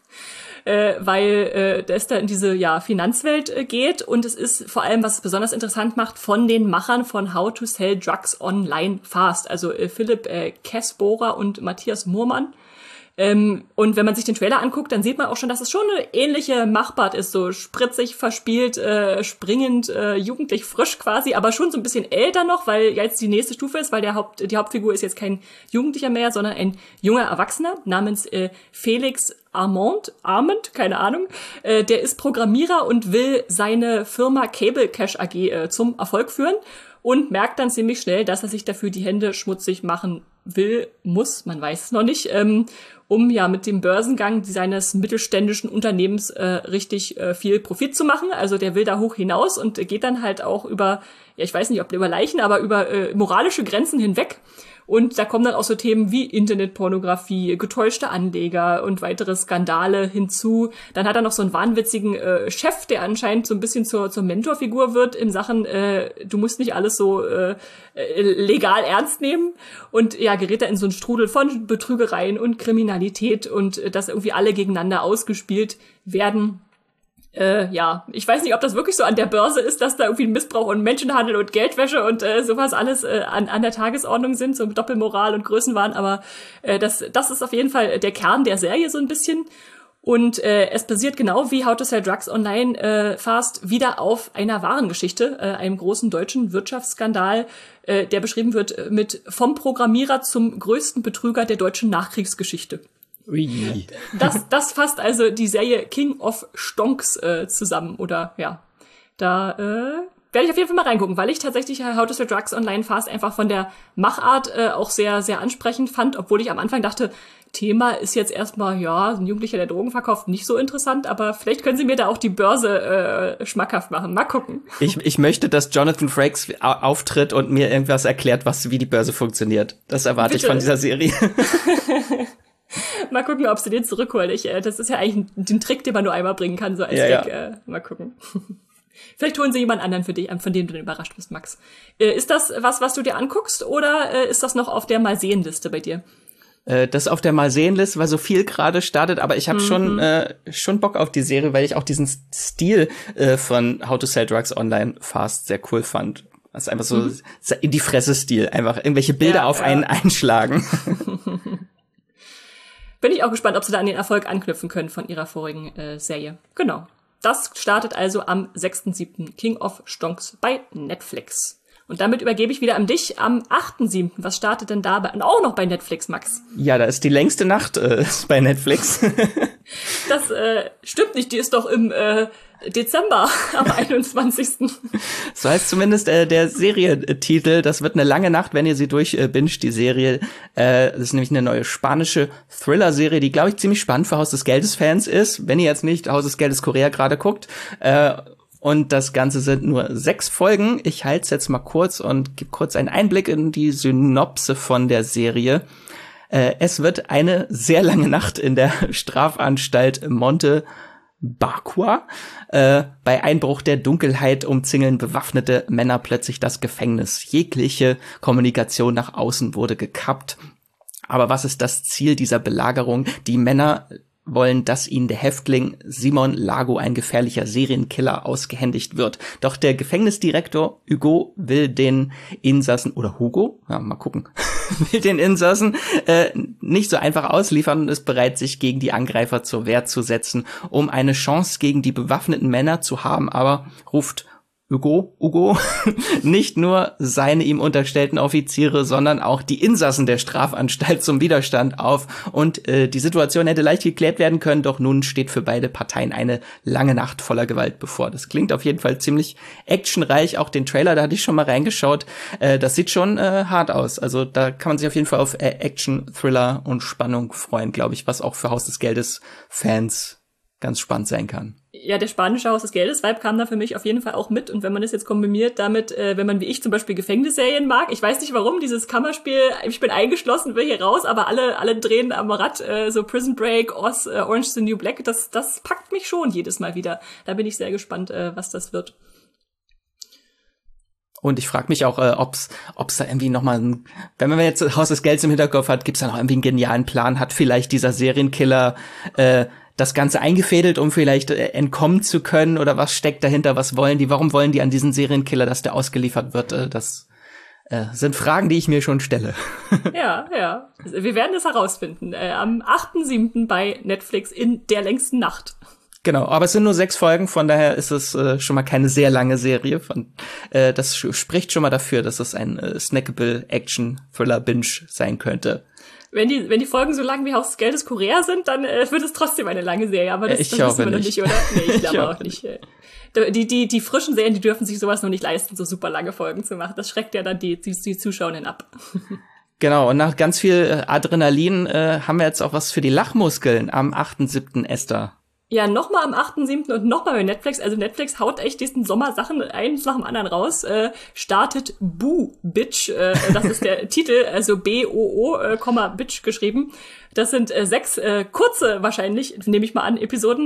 Weil es da in diese Finanzwelt geht und es ist vor allem, was es besonders interessant macht, von den Machern von How to Sell Drugs Online Fast, also Philipp Kessbohrer und Matthias Murmann. Und wenn man sich den Trailer anguckt, dann sieht man auch schon, dass es schon eine ähnliche Machart ist, so spritzig, verspielt, springend, jugendlich frisch quasi, aber schon so ein bisschen älter noch, weil jetzt die nächste Stufe ist, weil die Hauptfigur ist jetzt kein Jugendlicher mehr, sondern ein junger Erwachsener namens Felix Armand, keine Ahnung. Der ist Programmierer und will seine Firma Cable Cash AG zum Erfolg führen und merkt dann ziemlich schnell, dass er sich dafür die Hände schmutzig machen muss, man weiß es noch nicht, um mit dem Börsengang seines mittelständischen Unternehmens richtig viel Profit zu machen. Also der will da hoch hinaus und geht dann halt auch über, ich weiß nicht, ob über Leichen, aber über moralische Grenzen hinweg. Und da kommen dann auch so Themen wie Internetpornografie, getäuschte Anleger und weitere Skandale hinzu. Dann hat er noch so einen wahnwitzigen Chef, der anscheinend so ein bisschen zur Mentorfigur wird in Sachen, du musst nicht alles so legal ernst nehmen. Und gerät er in so einen Strudel von Betrügereien und Kriminalität und dass irgendwie alle gegeneinander ausgespielt werden. Ja, ich weiß nicht, ob das wirklich so an der Börse ist, dass da irgendwie Missbrauch und Menschenhandel und Geldwäsche und sowas alles an der Tagesordnung sind, so Doppelmoral und Größenwahn, aber das ist auf jeden Fall der Kern der Serie so ein bisschen. Und es basiert genau wie How to Sell Drugs Online Fast wieder auf einer wahren Geschichte, einem großen deutschen Wirtschaftsskandal, der beschrieben wird mit vom Programmierer zum größten Betrüger der deutschen Nachkriegsgeschichte. Ui. Das fasst also die Serie King of Stonks zusammen, oder ja. Da werde ich auf jeden Fall mal reingucken, weil ich tatsächlich How to Sell Drugs Online Fast einfach von der Machart auch sehr, sehr ansprechend fand, obwohl ich am Anfang dachte, Thema ist jetzt erstmal, ja, ein Jugendlicher, der Drogen verkauft, nicht so interessant, aber vielleicht können sie mir da auch die Börse schmackhaft machen. Mal gucken. Ich möchte, dass Jonathan Frakes auftritt und mir irgendwas erklärt, wie die Börse funktioniert. Das erwarte ich von dieser Serie. Mal gucken, ob sie den zurückholen. Das ist ja eigentlich ein Trick, den man nur einmal bringen kann, so als Trick. Ja. Mal gucken. Vielleicht holen sie jemand anderen für dich, von dem du dann überrascht bist, Max. Ist das was du dir anguckst, oder ist das noch auf der Mal-Sehen-Liste bei dir? Das auf der Mal-Sehen-Liste, weil so viel gerade startet, aber ich habe schon Bock auf die Serie, weil ich auch diesen Stil von How to Sell Drugs Online Fast sehr cool fand. Das ist einfach so in die Fresse-Stil, einfach irgendwelche Bilder auf einen einschlagen. Bin ich auch gespannt, ob sie da an den Erfolg anknüpfen können von ihrer vorigen Serie. Genau. Das startet also am 6.7. King of Stonks bei Netflix. Und damit übergebe ich wieder an dich am 8.7. Was startet denn da auch noch bei Netflix, Max? Ja, da ist die längste Nacht bei Netflix. Das stimmt nicht, die ist doch im Dezember, am 21. So heißt zumindest der Serientitel. Das wird eine lange Nacht, wenn ihr sie durchbinscht, die Serie. Das ist nämlich eine neue spanische Thriller-Serie, die, glaube ich, ziemlich spannend für Haus des Geldes-Fans ist, wenn ihr jetzt nicht Haus des Geldes Korea gerade guckt. Und das Ganze sind nur 6 Folgen. Ich halte es jetzt mal kurz und gebe kurz einen Einblick in die Synopse von der Serie. Es wird eine sehr lange Nacht in der Strafanstalt Monte Barqua. Bei Einbruch der Dunkelheit umzingeln bewaffnete Männer plötzlich das Gefängnis. Jegliche Kommunikation nach außen wurde gekappt. Aber was ist das Ziel dieser Belagerung? Die Männer wollen, dass ihnen der Häftling Simon Lago, ein gefährlicher Serienkiller, ausgehändigt wird. Doch der Gefängnisdirektor Hugo will den Insassen, oder Hugo? Ja, mal gucken. will den Insassen nicht so einfach ausliefern und ist bereit, sich gegen die Angreifer zur Wehr zu setzen, um eine Chance gegen die bewaffneten Männer zu haben, aber ruft Hugo, nicht nur seine ihm unterstellten Offiziere, sondern auch die Insassen der Strafanstalt zum Widerstand auf. Und die Situation hätte leicht geklärt werden können, doch nun steht für beide Parteien eine lange Nacht voller Gewalt bevor. Das klingt auf jeden Fall ziemlich actionreich. Auch den Trailer, da hatte ich schon mal reingeschaut. Das sieht schon hart aus. Also da kann man sich auf jeden Fall auf Action, Thriller und Spannung freuen, glaube ich, was auch für Haus des Geldes Fans ganz spannend sein kann. Ja, der spanische Haus des Geldes-Vibe kam da für mich auf jeden Fall auch mit. Und wenn man das jetzt kombiniert damit, wenn man wie ich zum Beispiel Gefängnisserien mag, ich weiß nicht warum, dieses Kammerspiel, ich bin eingeschlossen, will hier raus, aber alle drehen am Rad, so Prison Break, Oz, Orange is the New Black, das packt mich schon jedes Mal wieder. Da bin ich sehr gespannt, was das wird. Und ich frage mich auch, ob's da irgendwie nochmal, wenn man jetzt Haus des Geldes im Hinterkopf hat, gibt's da noch irgendwie einen genialen Plan? Hat vielleicht dieser Serienkiller das Ganze eingefädelt, um vielleicht entkommen zu können? Oder was steckt dahinter? Warum wollen die an diesen Serienkiller, dass der ausgeliefert wird? Das sind Fragen, die ich mir schon stelle. Ja. Wir werden es herausfinden. Am 8.7. bei Netflix in der längsten Nacht. Genau, aber es sind nur 6 Folgen, von daher ist es schon mal keine sehr lange Serie. Das spricht schon mal dafür, dass es ein snackable Action-Thriller-Binge sein könnte. Wenn die Folgen so lang wie Haus des Geldes Korea sind, dann wird es trotzdem eine lange Serie. Aber das wissen wir noch nicht, oder? Nee, ich glaube auch nicht. Die frischen Serien, die dürfen sich sowas noch nicht leisten, so super lange Folgen zu machen. Das schreckt ja dann die Zuschauerinnen ab. Genau, und nach ganz viel Adrenalin haben wir jetzt auch was für die Lachmuskeln am 8.7. Esther. Ja, nochmal am 8.7. und nochmal bei Netflix. Also Netflix haut echt diesen Sommer Sachen eins nach dem anderen raus. Startet Boo Bitch. Das ist der Titel, also B-O-O, Bitch geschrieben. Das sind 6 kurze wahrscheinlich, nehme ich mal an, Episoden.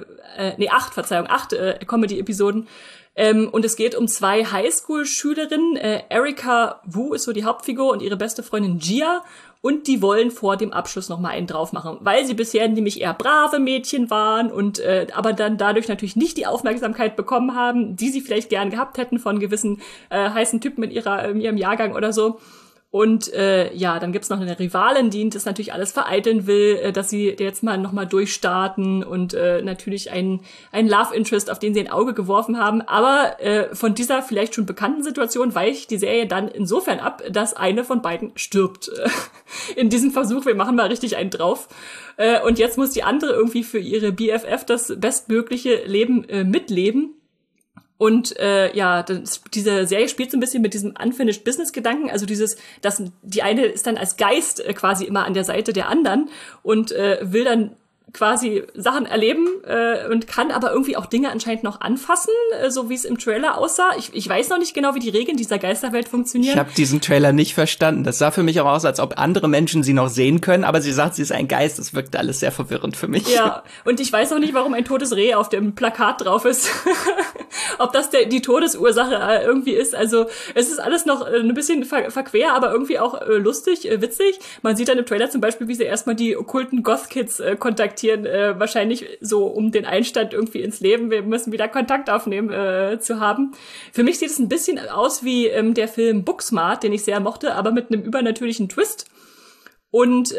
8 Comedy-Episoden. Und es geht um 2 Highschool-Schülerinnen. Erika Wu ist so die Hauptfigur und ihre beste Freundin Gia. und die wollen vor dem Abschluss noch mal einen drauf machen, weil sie bisher nämlich eher brave Mädchen waren und aber dann dadurch natürlich nicht die Aufmerksamkeit bekommen haben, die sie vielleicht gern gehabt hätten von gewissen heißen Typen in ihrem Jahrgang oder so. Und dann gibt's noch eine Rivalin, die das natürlich alles vereiteln will, dass sie jetzt noch mal durchstarten und natürlich ein Love Interest, auf den sie ein Auge geworfen haben. Aber von dieser vielleicht schon bekannten Situation weicht die Serie dann insofern ab, dass eine von beiden stirbt. In diesem Versuch, wir machen mal richtig einen drauf. Und jetzt muss die andere irgendwie für ihre BFF das bestmögliche Leben mitleben. Und diese Serie spielt so ein bisschen mit diesem Unfinished Business-Gedanken, also dass die eine ist dann als Geist quasi immer an der Seite der anderen und will dann quasi Sachen erleben und kann aber irgendwie auch Dinge anscheinend noch anfassen, so wie es im Trailer aussah. Ich weiß noch nicht genau, wie die Regeln dieser Geisterwelt funktionieren. Ich habe diesen Trailer nicht verstanden. Das sah für mich auch aus, als ob andere Menschen sie noch sehen können, aber sie sagt, sie ist ein Geist. Das wirkt alles sehr verwirrend für mich. Ja, und ich weiß auch nicht, warum ein totes Reh auf dem Plakat drauf ist. Ob das die Todesursache irgendwie ist. Also es ist alles noch ein bisschen verquer, aber irgendwie auch lustig, witzig. Man sieht dann im Trailer zum Beispiel, wie sie erstmal die okkulten Goth-Kids kontaktieren, wahrscheinlich so um den Einstand irgendwie ins Leben, wir müssen wieder Kontakt aufnehmen, zu haben. Für mich sieht es ein bisschen aus wie der Film Booksmart, den ich sehr mochte, aber mit einem übernatürlichen Twist. Und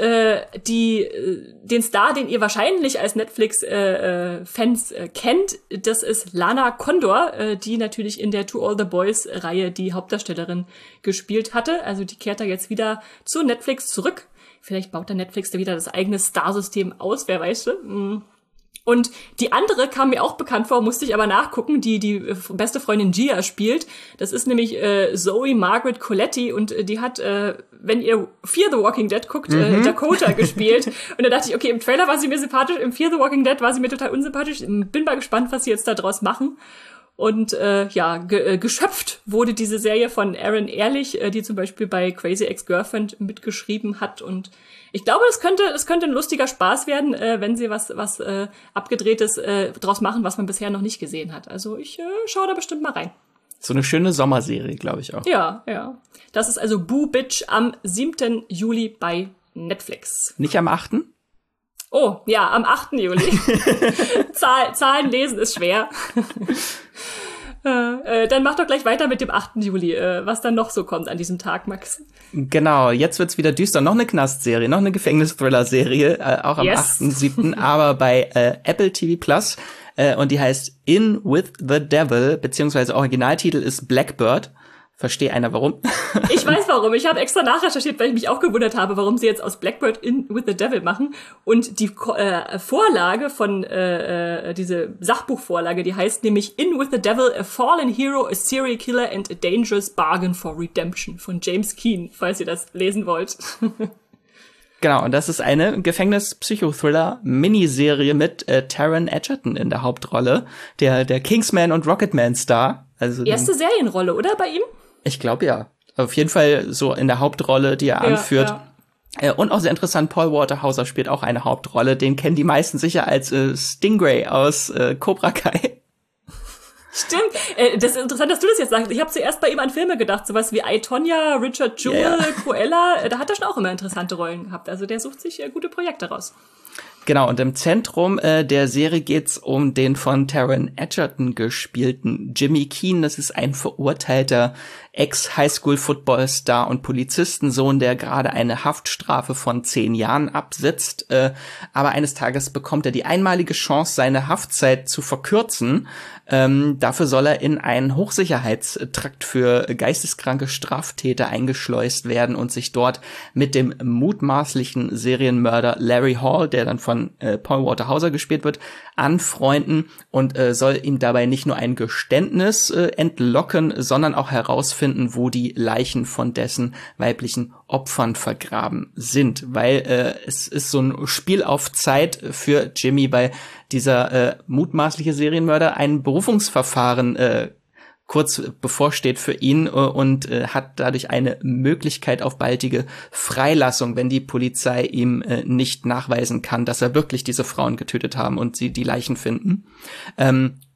den Star, den ihr wahrscheinlich als Netflix-Fans kennt, das ist Lana Condor, die natürlich in der To All the Boys-Reihe die Hauptdarstellerin gespielt hatte. Also die kehrt da jetzt wieder zu Netflix zurück. Vielleicht baut der Netflix da wieder das eigene Star-System aus, wer weiß. Und die andere kam mir auch bekannt vor, musste ich aber nachgucken, die beste Freundin Gia spielt. Das ist nämlich Zoe Margaret Coletti und die hat, wenn ihr Fear the Walking Dead guckt, Dakota gespielt. Und da dachte ich, okay, im Trailer war sie mir sympathisch, im Fear the Walking Dead war sie mir total unsympathisch. Bin mal gespannt, was sie jetzt da draus machen. Und geschöpft wurde diese Serie von Aaron Ehrlich, die zum Beispiel bei Crazy Ex-Girlfriend mitgeschrieben hat. Und ich glaube, es könnte ein lustiger Spaß werden, wenn sie was Abgedrehtes draus machen, was man bisher noch nicht gesehen hat. Also ich schaue da bestimmt mal rein. So eine schöne Sommerserie, glaube ich auch. Ja. Das ist also Boo Bitch am 7. Juli bei Netflix. Nicht am 8.? Oh, ja, am 8. Juli. Zahlen lesen ist schwer. Dann mach doch gleich weiter mit dem 8. Juli, was dann noch so kommt an diesem Tag, Max. Genau, jetzt wird's wieder düster. Noch eine Knastserie, noch eine Gefängnis-Thriller-Serie, auch am 8.7., aber bei Apple TV Plus. Und die heißt In with the Devil, beziehungsweise Originaltitel ist Blackbird. Verstehe einer warum? Ich weiß warum. Ich habe extra nachrecherchiert, weil ich mich auch gewundert habe, warum sie jetzt aus Blackbird In with the Devil machen. Und die Vorlage von diese Sachbuchvorlage, die heißt nämlich In with the Devil, a fallen hero, a serial killer and a dangerous bargain for redemption von James Keen, falls ihr das lesen wollt. Genau, und das ist eine Gefängnis-Psychothriller-Miniserie mit Taron Egerton in der Hauptrolle, der Kingsman und Rocketman-Star. Also erste Serienrolle, oder, bei ihm? Ich glaube, ja. Auf jeden Fall so in der Hauptrolle, die er anführt. Ja. Und auch sehr interessant, Paul Waterhauser spielt auch eine Hauptrolle. Den kennen die meisten sicher als Stingray aus Cobra Kai. Stimmt. Das ist interessant, dass du das jetzt sagst. Ich habe zuerst bei ihm an Filme gedacht, sowas wie I, Tonya, Richard Jewell, Cruella. Da hat er schon auch immer interessante Rollen gehabt. Also der sucht sich gute Projekte raus. Genau, und im Zentrum der Serie geht's um den von Taron Egerton gespielten Jimmy Keen. Das ist ein verurteilter Ex-Highschool-Football-Star und Polizistensohn, der gerade eine Haftstrafe von 10 Jahren absitzt. Aber eines Tages bekommt er die einmalige Chance, seine Haftzeit zu verkürzen. Dafür soll er in einen Hochsicherheitstrakt für geisteskranke Straftäter eingeschleust werden und sich dort mit dem mutmaßlichen Serienmörder Larry Hall, der dann von Paul Waterhauser gespielt wird, anfreunden und soll ihm dabei nicht nur ein Geständnis entlocken, sondern auch herausfinden, wo die Leichen von dessen weiblichen Opfern vergraben sind. Weil es ist so ein Spiel auf Zeit für Jimmy, weil dieser mutmaßliche Serienmörder ein Berufungsverfahren kurz bevorsteht für ihn und hat dadurch eine Möglichkeit auf baldige Freilassung, wenn die Polizei ihm nicht nachweisen kann, dass er wirklich diese Frauen getötet haben und sie die Leichen finden.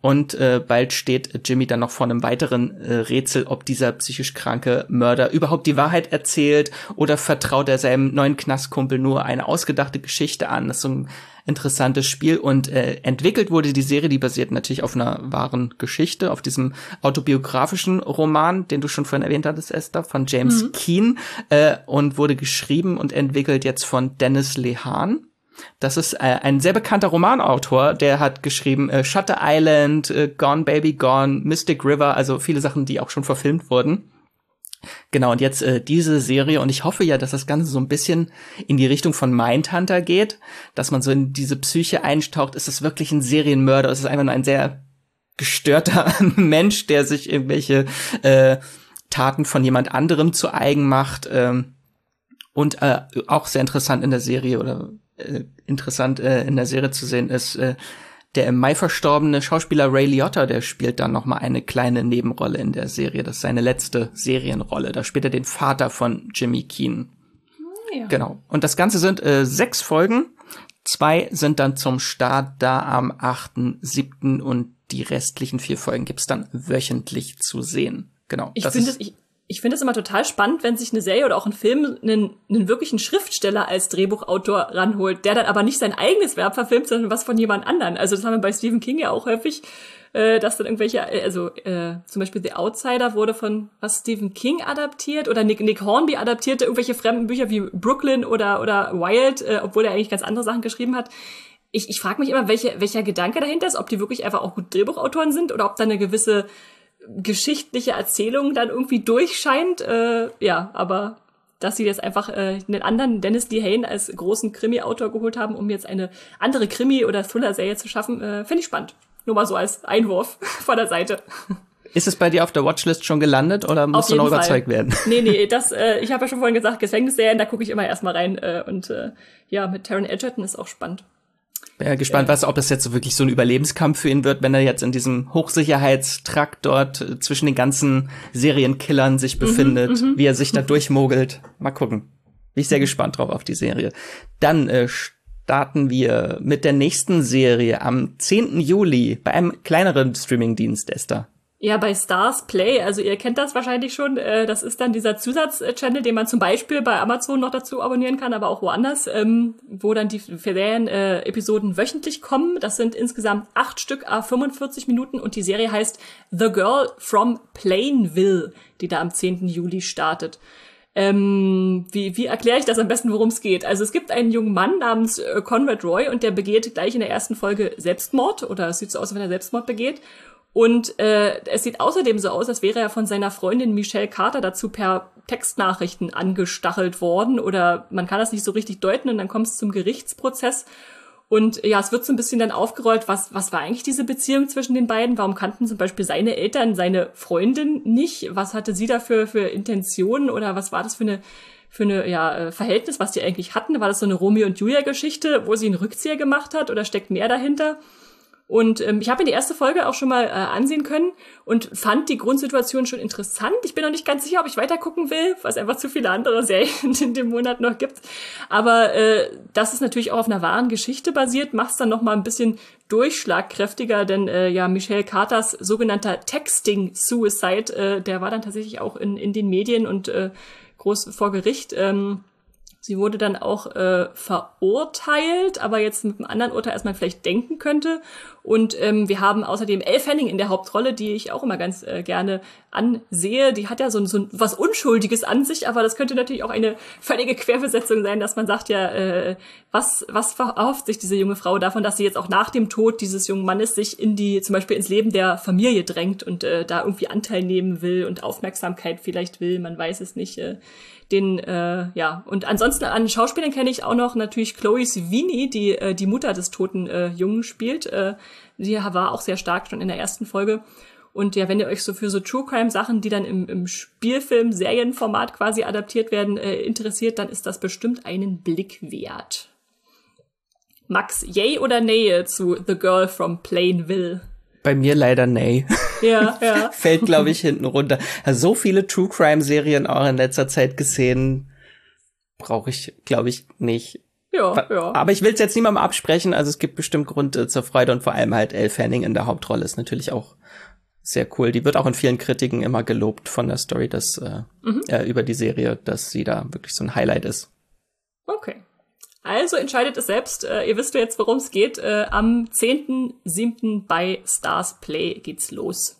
Und bald steht Jimmy dann noch vor einem weiteren Rätsel, ob dieser psychisch kranke Mörder überhaupt die Wahrheit erzählt oder vertraut er seinem neuen Knastkumpel nur eine ausgedachte Geschichte an. Das ist so ein interessantes Spiel. Und entwickelt wurde die Serie, die basiert natürlich auf einer wahren Geschichte, auf diesem autobiografischen Roman, den du schon vorhin erwähnt hattest, Esther, von James Keane, und wurde geschrieben und entwickelt jetzt von Dennis Lehane. Das ist ein sehr bekannter Romanautor, der hat geschrieben Shutter Island, Gone Baby Gone, Mystic River, also viele Sachen, die auch schon verfilmt wurden. Genau, und jetzt diese Serie, und ich hoffe ja, dass das Ganze so ein bisschen in die Richtung von Mindhunter geht, dass man so in diese Psyche eintaucht. Ist es wirklich ein Serienmörder? Ist es einfach nur ein sehr gestörter Mensch, der sich irgendwelche Taten von jemand anderem zu eigen macht? Und auch sehr interessant in der Serie in der Serie zu sehen ist, der im Mai verstorbene Schauspieler Ray Liotta, der spielt dann noch mal eine kleine Nebenrolle in der Serie. Das ist seine letzte Serienrolle. Da spielt er den Vater von Jimmy Keane. Ja. Genau. Und das Ganze sind 6 Folgen. 2 sind dann zum Start da am 8.7. und die restlichen 4 Folgen gibt's dann wöchentlich zu sehen. Genau. Ich finde es immer total spannend, wenn sich eine Serie oder auch ein Film einen wirklichen Schriftsteller als Drehbuchautor ranholt, der dann aber nicht sein eigenes Werk verfilmt, sondern was von jemand anderen. Also das haben wir bei Stephen King ja auch häufig, dass dann irgendwelche, zum Beispiel The Outsider wurde von Stephen King adaptiert oder Nick Hornby adaptierte irgendwelche fremden Bücher wie Brooklyn oder Wild, obwohl er eigentlich ganz andere Sachen geschrieben hat. Ich frage mich immer, welcher Gedanke dahinter ist, ob die wirklich einfach auch gut Drehbuchautoren sind oder ob da eine gewisse geschichtliche Erzählung dann irgendwie durchscheint, aber dass sie jetzt einfach einen anderen Dennis Lehane als großen Krimi-Autor geholt haben, um jetzt eine andere Krimi- oder Thriller-Serie zu schaffen, finde ich spannend. Nur mal so als Einwurf von der Seite. Ist es bei dir auf der Watchlist schon gelandet oder musst du noch überzeugt werden? Nee, ich habe ja schon vorhin gesagt, Gefängnisserien, da gucke ich immer erstmal rein und mit Taron Egerton ist auch spannend. Bin gespannt, ob es jetzt wirklich so ein Überlebenskampf für ihn wird, wenn er jetzt in diesem Hochsicherheitstrakt dort zwischen den ganzen Serienkillern sich befindet, wie er sich da durchmogelt. Mal gucken. Bin ich sehr gespannt drauf auf die Serie. Dann starten wir mit der nächsten Serie am 10. Juli bei einem kleineren Streamingdienst, Esther. Ja, bei Stars Play, also ihr kennt das wahrscheinlich schon, das ist dann dieser Zusatz-Channel, den man zum Beispiel bei Amazon noch dazu abonnieren kann, aber auch woanders, wo dann die Serien-Episoden wöchentlich kommen. Das sind insgesamt 8 Stück, 45 Minuten und die Serie heißt The Girl from Plainville, die da am 10. Juli startet. Wie erkläre ich das am besten, worum es geht? Also es gibt einen jungen Mann namens Conrad Roy und der begeht gleich in der ersten Folge Selbstmord, oder es sieht so aus, als wenn er Selbstmord begeht. Und es sieht außerdem so aus, als wäre er von seiner Freundin Michelle Carter dazu per Textnachrichten angestachelt worden. Oder man kann das nicht so richtig deuten und dann kommt es zum Gerichtsprozess. Und ja, es wird so ein bisschen dann aufgerollt, was war eigentlich diese Beziehung zwischen den beiden? Warum kannten zum Beispiel seine Eltern seine Freundin nicht? Was hatte sie da für Intentionen oder was war das für eine Verhältnis, was die eigentlich hatten? War das so eine Romeo und Julia Geschichte, wo sie einen Rückzieher gemacht hat oder steckt mehr dahinter? Und ich habe mir die erste Folge auch schon mal ansehen können und fand die Grundsituation schon interessant. Ich bin noch nicht ganz sicher, ob ich weiter gucken will, weil es einfach zu viele andere Serien in dem Monat noch gibt. Aber das ist natürlich auch auf einer wahren Geschichte basiert, macht es dann noch mal ein bisschen durchschlagkräftiger, denn Michelle Carters sogenannter Texting-Suicide, der war dann tatsächlich auch in den Medien und groß vor Gericht. Sie wurde dann auch verurteilt, aber jetzt mit einem anderen Urteil, als man vielleicht denken könnte. Und wir haben außerdem Elle Fanning in der Hauptrolle, die ich auch immer ganz gerne ansehe. Die hat ja so was Unschuldiges an sich, aber das könnte natürlich auch eine völlige Querbesetzung sein, dass man sagt, was erhofft sich diese junge Frau davon, dass sie jetzt auch nach dem Tod dieses jungen Mannes sich zum Beispiel ins Leben der Familie drängt und da irgendwie Anteil nehmen will und Aufmerksamkeit vielleicht will, man weiß es nicht. Und ansonsten an Schauspielern kenne ich auch noch natürlich Chloe Sevigny, die Mutter des toten Jungen spielt. Sie war auch sehr stark schon in der ersten Folge. Und ja, wenn ihr euch so für so True Crime Sachen, die dann im Spielfilm-Serienformat quasi adaptiert werden, interessiert, dann ist das bestimmt einen Blick wert. Max, yay oder nay zu The Girl from Plainville? Bei mir leider nee. Ja. Fällt, glaube ich, hinten runter. Also so viele True-Crime-Serien auch in letzter Zeit gesehen, brauche ich, glaube ich, nicht. Ja, ja. Aber ich will es jetzt niemandem absprechen, also es gibt bestimmt Grund zur Freude und vor allem halt Elle Fanning in der Hauptrolle ist natürlich auch sehr cool. Die wird auch in vielen Kritiken immer gelobt von der Story, dass über die Serie, dass sie da wirklich so ein Highlight ist. Okay. Also entscheidet es selbst. Ihr wisst ja jetzt, worum es geht. Am 10.7. bei Stars Play geht's los.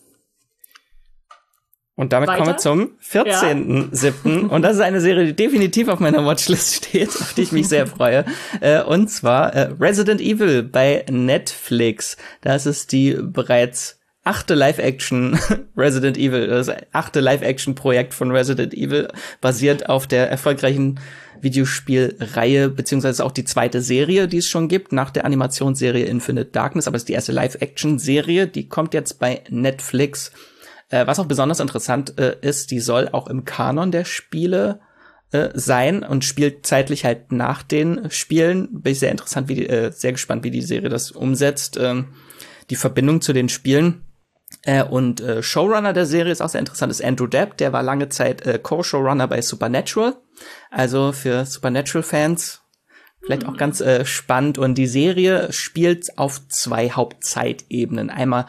Und damit kommen wir zum 14.7. Und das ist eine Serie, die definitiv auf meiner Watchlist steht, auf die ich mich sehr freue. Und zwar Resident Evil bei Netflix. Das ist die bereits 8. Live-Action Resident Evil, das 8. Live-Action-Projekt von Resident Evil, basiert auf der erfolgreichen Videospielreihe, beziehungsweise auch die 2. Serie, die es schon gibt, nach der Animationsserie Infinite Darkness, aber es ist die erste Live-Action-Serie, die kommt jetzt bei Netflix. Was auch besonders interessant ist, die soll auch im Kanon der Spiele sein und spielt zeitlich halt nach den Spielen. Bin ich sehr gespannt, wie die Serie das umsetzt. Die Verbindung zu den Spielen. Und Showrunner der Serie ist auch sehr interessant, ist Andrew Depp, der war lange Zeit Co-Showrunner bei Supernatural. Also für Supernatural-Fans vielleicht auch ganz spannend. Und die Serie spielt auf 2 Hauptzeitebenen. Einmal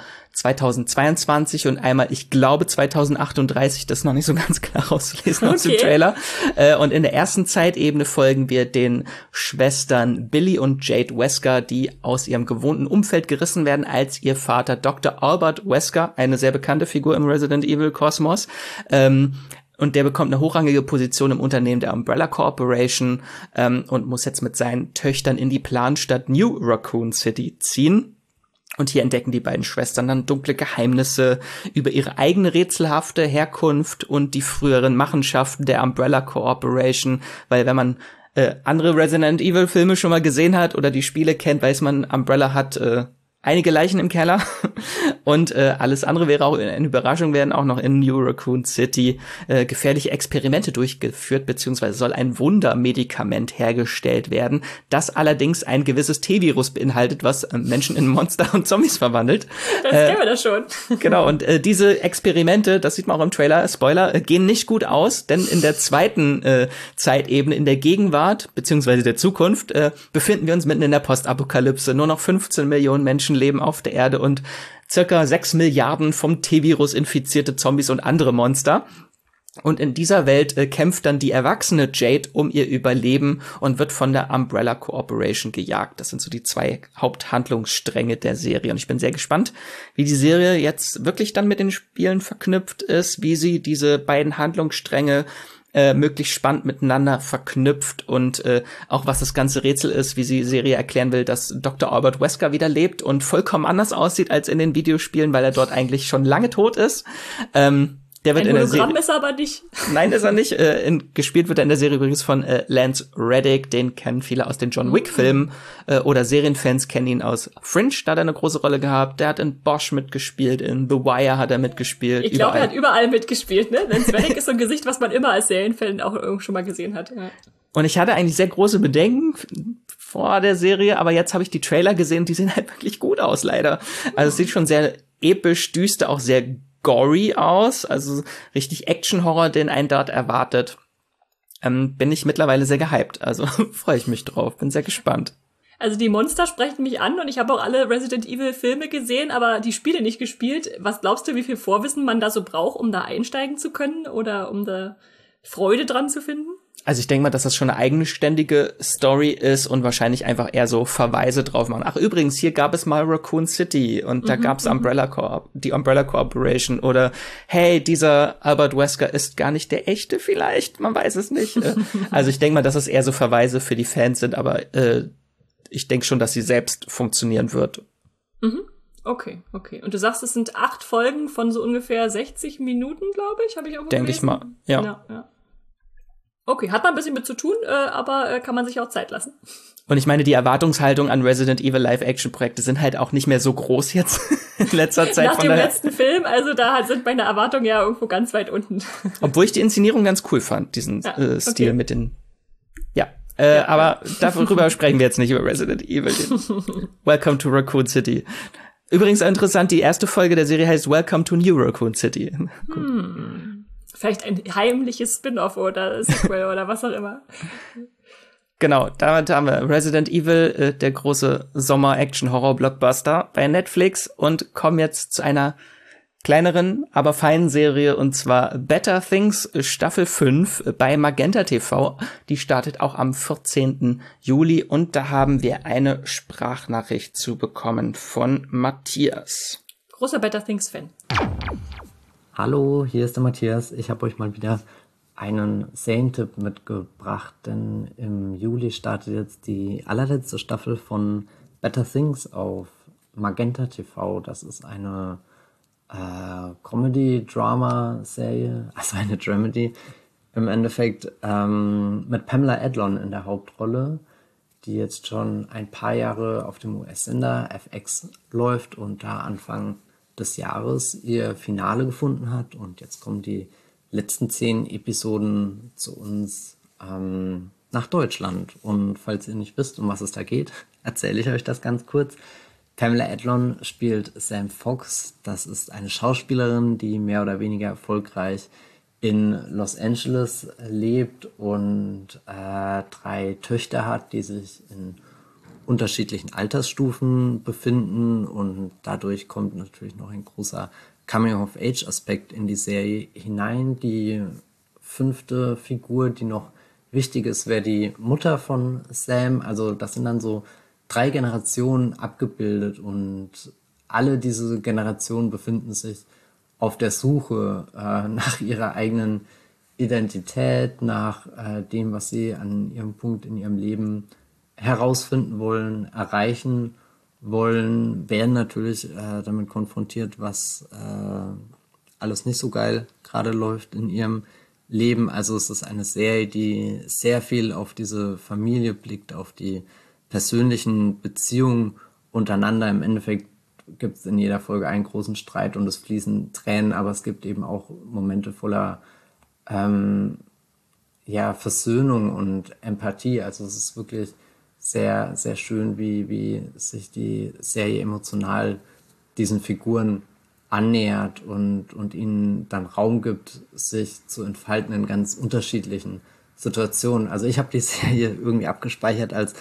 2022 und einmal, ich glaube, 2038. Das ist noch nicht so ganz klar rauszulesen aus dem Trailer. Und in der ersten Zeitebene folgen wir den Schwestern Billy und Jade Wesker, die aus ihrem gewohnten Umfeld gerissen werden, als ihr Vater Dr. Albert Wesker, eine sehr bekannte Figur im Resident Evil Kosmos, und der bekommt eine hochrangige Position im Unternehmen der Umbrella Corporation und muss jetzt mit seinen Töchtern in die Planstadt New Raccoon City ziehen. Und hier entdecken die beiden Schwestern dann dunkle Geheimnisse über ihre eigene rätselhafte Herkunft und die früheren Machenschaften der Umbrella Corporation. Weil wenn man andere Resident Evil Filme schon mal gesehen hat oder die Spiele kennt, weiß man, Umbrella hat einige Leichen im Keller und alles andere wäre auch eine Überraschung, werden auch noch in New Raccoon City gefährliche Experimente durchgeführt, beziehungsweise soll ein Wundermedikament hergestellt werden, das allerdings ein gewisses T-Virus beinhaltet, was Menschen in Monster und Zombies verwandelt. Das kennen wir das schon. Genau, und diese Experimente, das sieht man auch im Trailer, Spoiler, gehen nicht gut aus, denn in der zweiten Zeitebene, in der Gegenwart, beziehungsweise der Zukunft, befinden wir uns mitten in der Postapokalypse. Nur noch 15 Millionen Menschen leben auf der Erde und circa 6 Milliarden vom T-Virus infizierte Zombies und andere Monster. Und in dieser Welt kämpft dann die erwachsene Jade um ihr Überleben und wird von der Umbrella Corporation gejagt. Das sind so die 2 Haupthandlungsstränge der Serie. Und ich bin sehr gespannt, wie die Serie jetzt wirklich dann mit den Spielen verknüpft ist, wie sie diese beiden Handlungsstränge möglichst spannend miteinander verknüpft und auch was das ganze Rätsel ist, wie die Serie erklären will, dass Dr. Albert Wesker wieder lebt und vollkommen anders aussieht als in den Videospielen, weil er dort eigentlich schon lange tot ist. Der wird ein in der Hologramm Serie ist er aber nicht. Nein, ist er nicht. Gespielt wird er in der Serie übrigens von Lance Reddick. Den kennen viele aus den John Wick-Filmen oder Serienfans kennen ihn aus Fringe. Da hat er eine große Rolle gehabt. Der hat in Bosch mitgespielt, in The Wire hat er mitgespielt. Ich glaube, er hat überall mitgespielt. Ne? Lance Reddick ist so ein Gesicht, was man immer als Serienfan auch irgendwo schon mal gesehen hat. Ja. Und ich hatte eigentlich sehr große Bedenken vor der Serie, aber jetzt habe ich die Trailer gesehen, die sehen halt wirklich gut aus, leider. Also es sieht schon sehr episch, düster, auch sehr gory aus, also richtig Action-Horror, den einen dort erwartet. Bin ich mittlerweile sehr gehypt, also freue ich mich drauf, bin sehr gespannt. Also die Monster sprechen mich an und ich habe auch alle Resident Evil Filme gesehen, aber die Spiele nicht gespielt. Was glaubst du, wie viel Vorwissen man da so braucht, um da einsteigen zu können oder um da Freude dran zu finden? Also ich denke mal, dass das schon eine eigenständige Story ist und wahrscheinlich einfach eher so Verweise drauf machen. Ach übrigens, hier gab es mal Raccoon City und da gab's die Umbrella Corporation oder hey, dieser Albert Wesker ist gar nicht der echte vielleicht, man weiß es nicht. Also ich denke mal, dass es eher so Verweise für die Fans sind, aber ich denke schon, dass sie selbst funktionieren wird. Okay. Und du sagst, es sind 8 Folgen von so ungefähr 60 Minuten, glaube ich, habe ich auch denke ich mal, ja. Okay, hat man ein bisschen mit zu tun, aber kann man sich auch Zeit lassen. Und ich meine, die Erwartungshaltung an Resident Evil Live-Action-Projekte sind halt auch nicht mehr so groß jetzt in letzter Zeit. Nach dem letzten Film, also da sind meine Erwartungen ja irgendwo ganz weit unten. Obwohl ich die Inszenierung ganz cool fand, diesen Stil mit den... aber darüber sprechen wir jetzt nicht, über Resident Evil. Welcome to Raccoon City. Übrigens interessant, die erste Folge der Serie heißt Welcome to New Raccoon City. Vielleicht ein heimliches Spin-off oder Sequel oder was auch immer. Genau, damit haben wir Resident Evil, der große Sommer-Action-Horror-Blockbuster bei Netflix und kommen jetzt zu einer kleineren, aber feinen Serie, und zwar Better Things Staffel 5 bei Magenta TV. Die startet auch am 14. Juli und da haben wir eine Sprachnachricht zu bekommen von Matthias. Großer Better Things-Fan. Hallo, hier ist der Matthias. Ich habe euch mal wieder einen Serientipp mitgebracht, denn im Juli startet jetzt die allerletzte Staffel von Better Things auf Magenta TV. Das ist eine Comedy-Drama-Serie, also eine Dramedy im Endeffekt, mit Pamela Adlon in der Hauptrolle, die jetzt schon ein paar Jahre auf dem US-Sender FX läuft und da Anfang des Jahres ihr Finale gefunden hat. Und jetzt kommen die letzten 10 Episoden zu uns nach Deutschland. Und falls ihr nicht wisst, um was es da geht, erzähle ich euch das ganz kurz. Pamela Adlon spielt Sam Fox. Das ist eine Schauspielerin, die mehr oder weniger erfolgreich in Los Angeles lebt und 3 Töchter hat, die sich in unterschiedlichen Altersstufen befinden. Und dadurch kommt natürlich noch ein großer Coming-of-Age-Aspekt in die Serie hinein. Die 5. Figur, die noch wichtig ist, wäre die Mutter von Sam. Also das sind dann so 3 Generationen abgebildet und alle diese Generationen befinden sich auf der Suche nach ihrer eigenen Identität, nach dem, was sie an ihrem Punkt in ihrem Leben herausfinden wollen, erreichen wollen, werden natürlich damit konfrontiert, was alles nicht so geil gerade läuft in ihrem Leben. Also es ist eine Serie, die sehr viel auf diese Familie blickt, auf die persönlichen Beziehungen untereinander. Im Endeffekt gibt es in jeder Folge einen großen Streit und es fließen Tränen, aber es gibt eben auch Momente voller Versöhnung und Empathie. Also es ist wirklich sehr, sehr schön, wie sich die Serie emotional diesen Figuren annähert und ihnen dann Raum gibt, sich zu entfalten in ganz unterschiedlichen Situationen. Also ich habe die Serie irgendwie abgespeichert als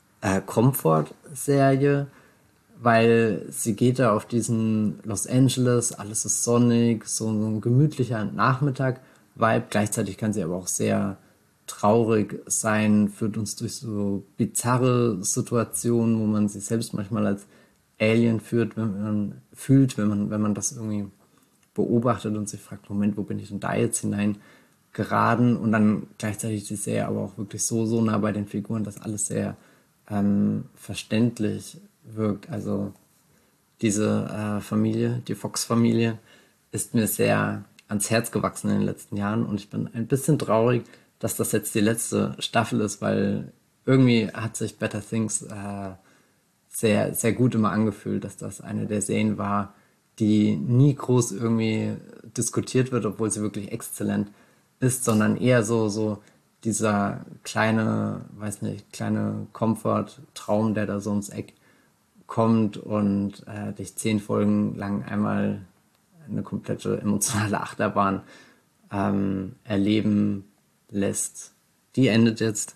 Comfort-Serie, weil sie geht da auf diesen Los Angeles, alles ist sonnig, so ein gemütlicher Nachmittag-Vibe. Gleichzeitig kann sie aber auch sehr traurig sein, führt uns durch so bizarre Situationen, wo man sich selbst manchmal als Alien wenn man das irgendwie beobachtet und sich fragt, Moment, wo bin ich denn da jetzt hineingeraten? Und dann gleichzeitig die Serie aber auch wirklich so nah bei den Figuren, dass alles sehr verständlich wirkt. Also diese Familie, die Fox-Familie, ist mir sehr ans Herz gewachsen in den letzten Jahren und ich bin ein bisschen traurig, dass das jetzt die letzte Staffel ist, weil irgendwie hat sich Better Things sehr, sehr gut immer angefühlt, dass das eine der Serien war, die nie groß irgendwie diskutiert wird, obwohl sie wirklich exzellent ist, sondern eher so dieser kleine Comfort-Traum, der da so ums Eck kommt und dich 10 Folgen lang einmal eine komplette emotionale Achterbahn erleben lässt. Die endet jetzt.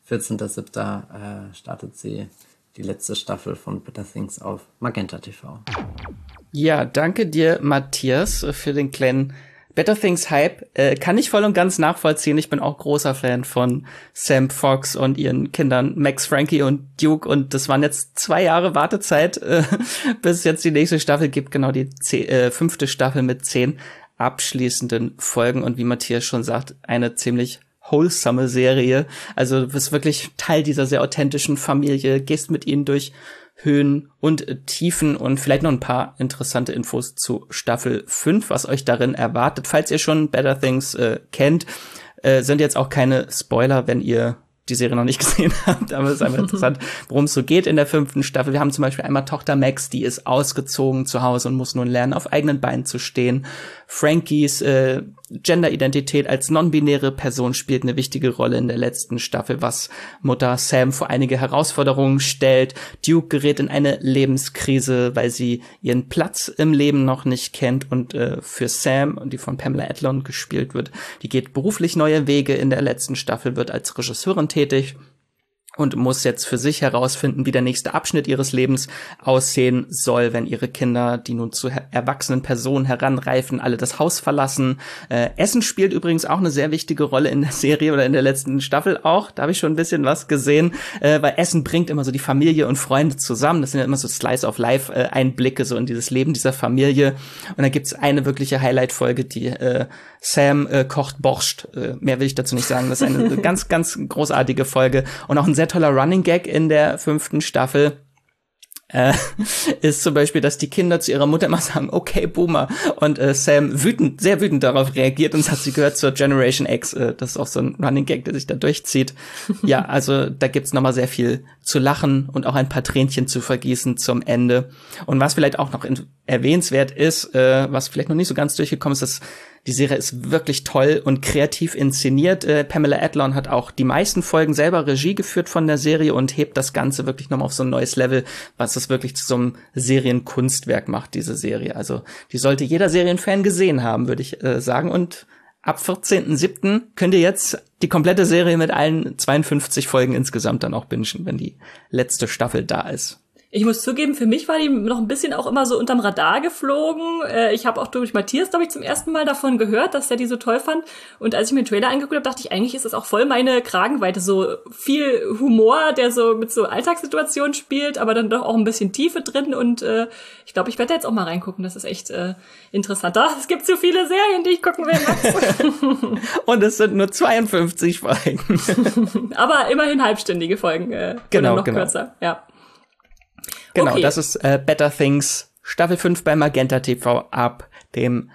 14.07. Startet sie die letzte Staffel von Better Things auf Magenta TV. Ja, danke dir, Matthias, für den kleinen Better Things Hype. Kann ich voll und ganz nachvollziehen. Ich bin auch großer Fan von Sam Fox und ihren Kindern Max, Frankie und Duke. Und das waren jetzt 2 Jahre Wartezeit, bis es jetzt die nächste Staffel gibt. Genau, die 5. Staffel mit 10 abschließenden Folgen. Und wie Matthias schon sagt, eine ziemlich wholesome Serie. Also du bist wirklich Teil dieser sehr authentischen Familie, gehst mit ihnen durch Höhen und Tiefen und vielleicht noch ein paar interessante Infos zu Staffel 5, was euch darin erwartet. Falls ihr schon Better Things kennt, sind jetzt auch keine Spoiler, wenn ihr die Serie noch nicht gesehen habt, aber es ist einfach interessant, worum es so geht in der 5. Staffel. Wir haben zum Beispiel einmal Tochter Max, die ist ausgezogen zu Hause und muss nun lernen, auf eigenen Beinen zu stehen. Frankies Genderidentität als non-binäre Person spielt eine wichtige Rolle in der letzten Staffel, was Mutter Sam vor einige Herausforderungen stellt. Duke gerät in eine Lebenskrise, weil sie ihren Platz im Leben noch nicht kennt und für Sam, die von Pamela Adlon gespielt wird, die geht beruflich neue Wege in der letzten Staffel, wird als Regisseurin tätig. und muss jetzt für sich herausfinden, wie der nächste Abschnitt ihres Lebens aussehen soll, wenn ihre Kinder, die nun zu erwachsenen Personen heranreifen, alle das Haus verlassen. Essen spielt übrigens auch eine sehr wichtige Rolle in der Serie oder in der letzten Staffel auch. Da habe ich schon ein bisschen was gesehen, weil Essen bringt immer so die Familie und Freunde zusammen. Das sind ja immer so Slice-of-Life-Einblicke so in dieses Leben dieser Familie. Und da gibt's eine wirkliche Highlight-Folge, die Sam kocht Borscht. Mehr will ich dazu nicht sagen. Das ist eine ganz, ganz großartige Folge und auch ein sehr toller Running Gag in der 5. Staffel. Ist zum Beispiel, dass die Kinder zu ihrer Mutter immer sagen, okay, Boomer. Und Sam sehr wütend darauf reagiert und sagt, sie gehört zur Generation X. Das ist auch so ein Running Gag, der sich da durchzieht. Ja, also da gibt's nochmal sehr viel zu lachen und auch ein paar Tränchen zu vergießen zum Ende. Und was vielleicht auch noch erwähnenswert ist, was vielleicht noch nicht so ganz durchgekommen ist, dass die Serie ist wirklich toll und kreativ inszeniert. Pamela Adlon hat auch die meisten Folgen selber Regie geführt von der Serie und hebt das Ganze wirklich nochmal auf so ein neues Level, was das wirklich zu so einem Serienkunstwerk macht, diese Serie. Also die sollte jeder Serienfan gesehen haben, würde ich sagen. Und ab 14.07. könnt ihr jetzt die komplette Serie mit allen 52 Folgen insgesamt dann auch bingen, wenn die letzte Staffel da ist. Ich muss zugeben, für mich war die noch ein bisschen auch immer so unterm Radar geflogen. Ich habe auch durch Matthias, glaube ich, zum ersten Mal davon gehört, dass der die so toll fand. Und als ich mir den Trailer angeguckt habe, dachte ich, eigentlich ist das auch voll meine Kragenweite. So viel Humor, der so mit so Alltagssituationen spielt, aber dann doch auch ein bisschen Tiefe drin. Und ich glaube, ich werde da jetzt auch mal reingucken. Das ist echt interessant. Es gibt so viele Serien, die ich gucken will, Max. Und es sind nur 52 Folgen. Aber immerhin halbstündige Folgen. Genau, oder noch kürzer, ja. Genau, okay. Das ist Better Things, Staffel 5 bei Magenta TV ab dem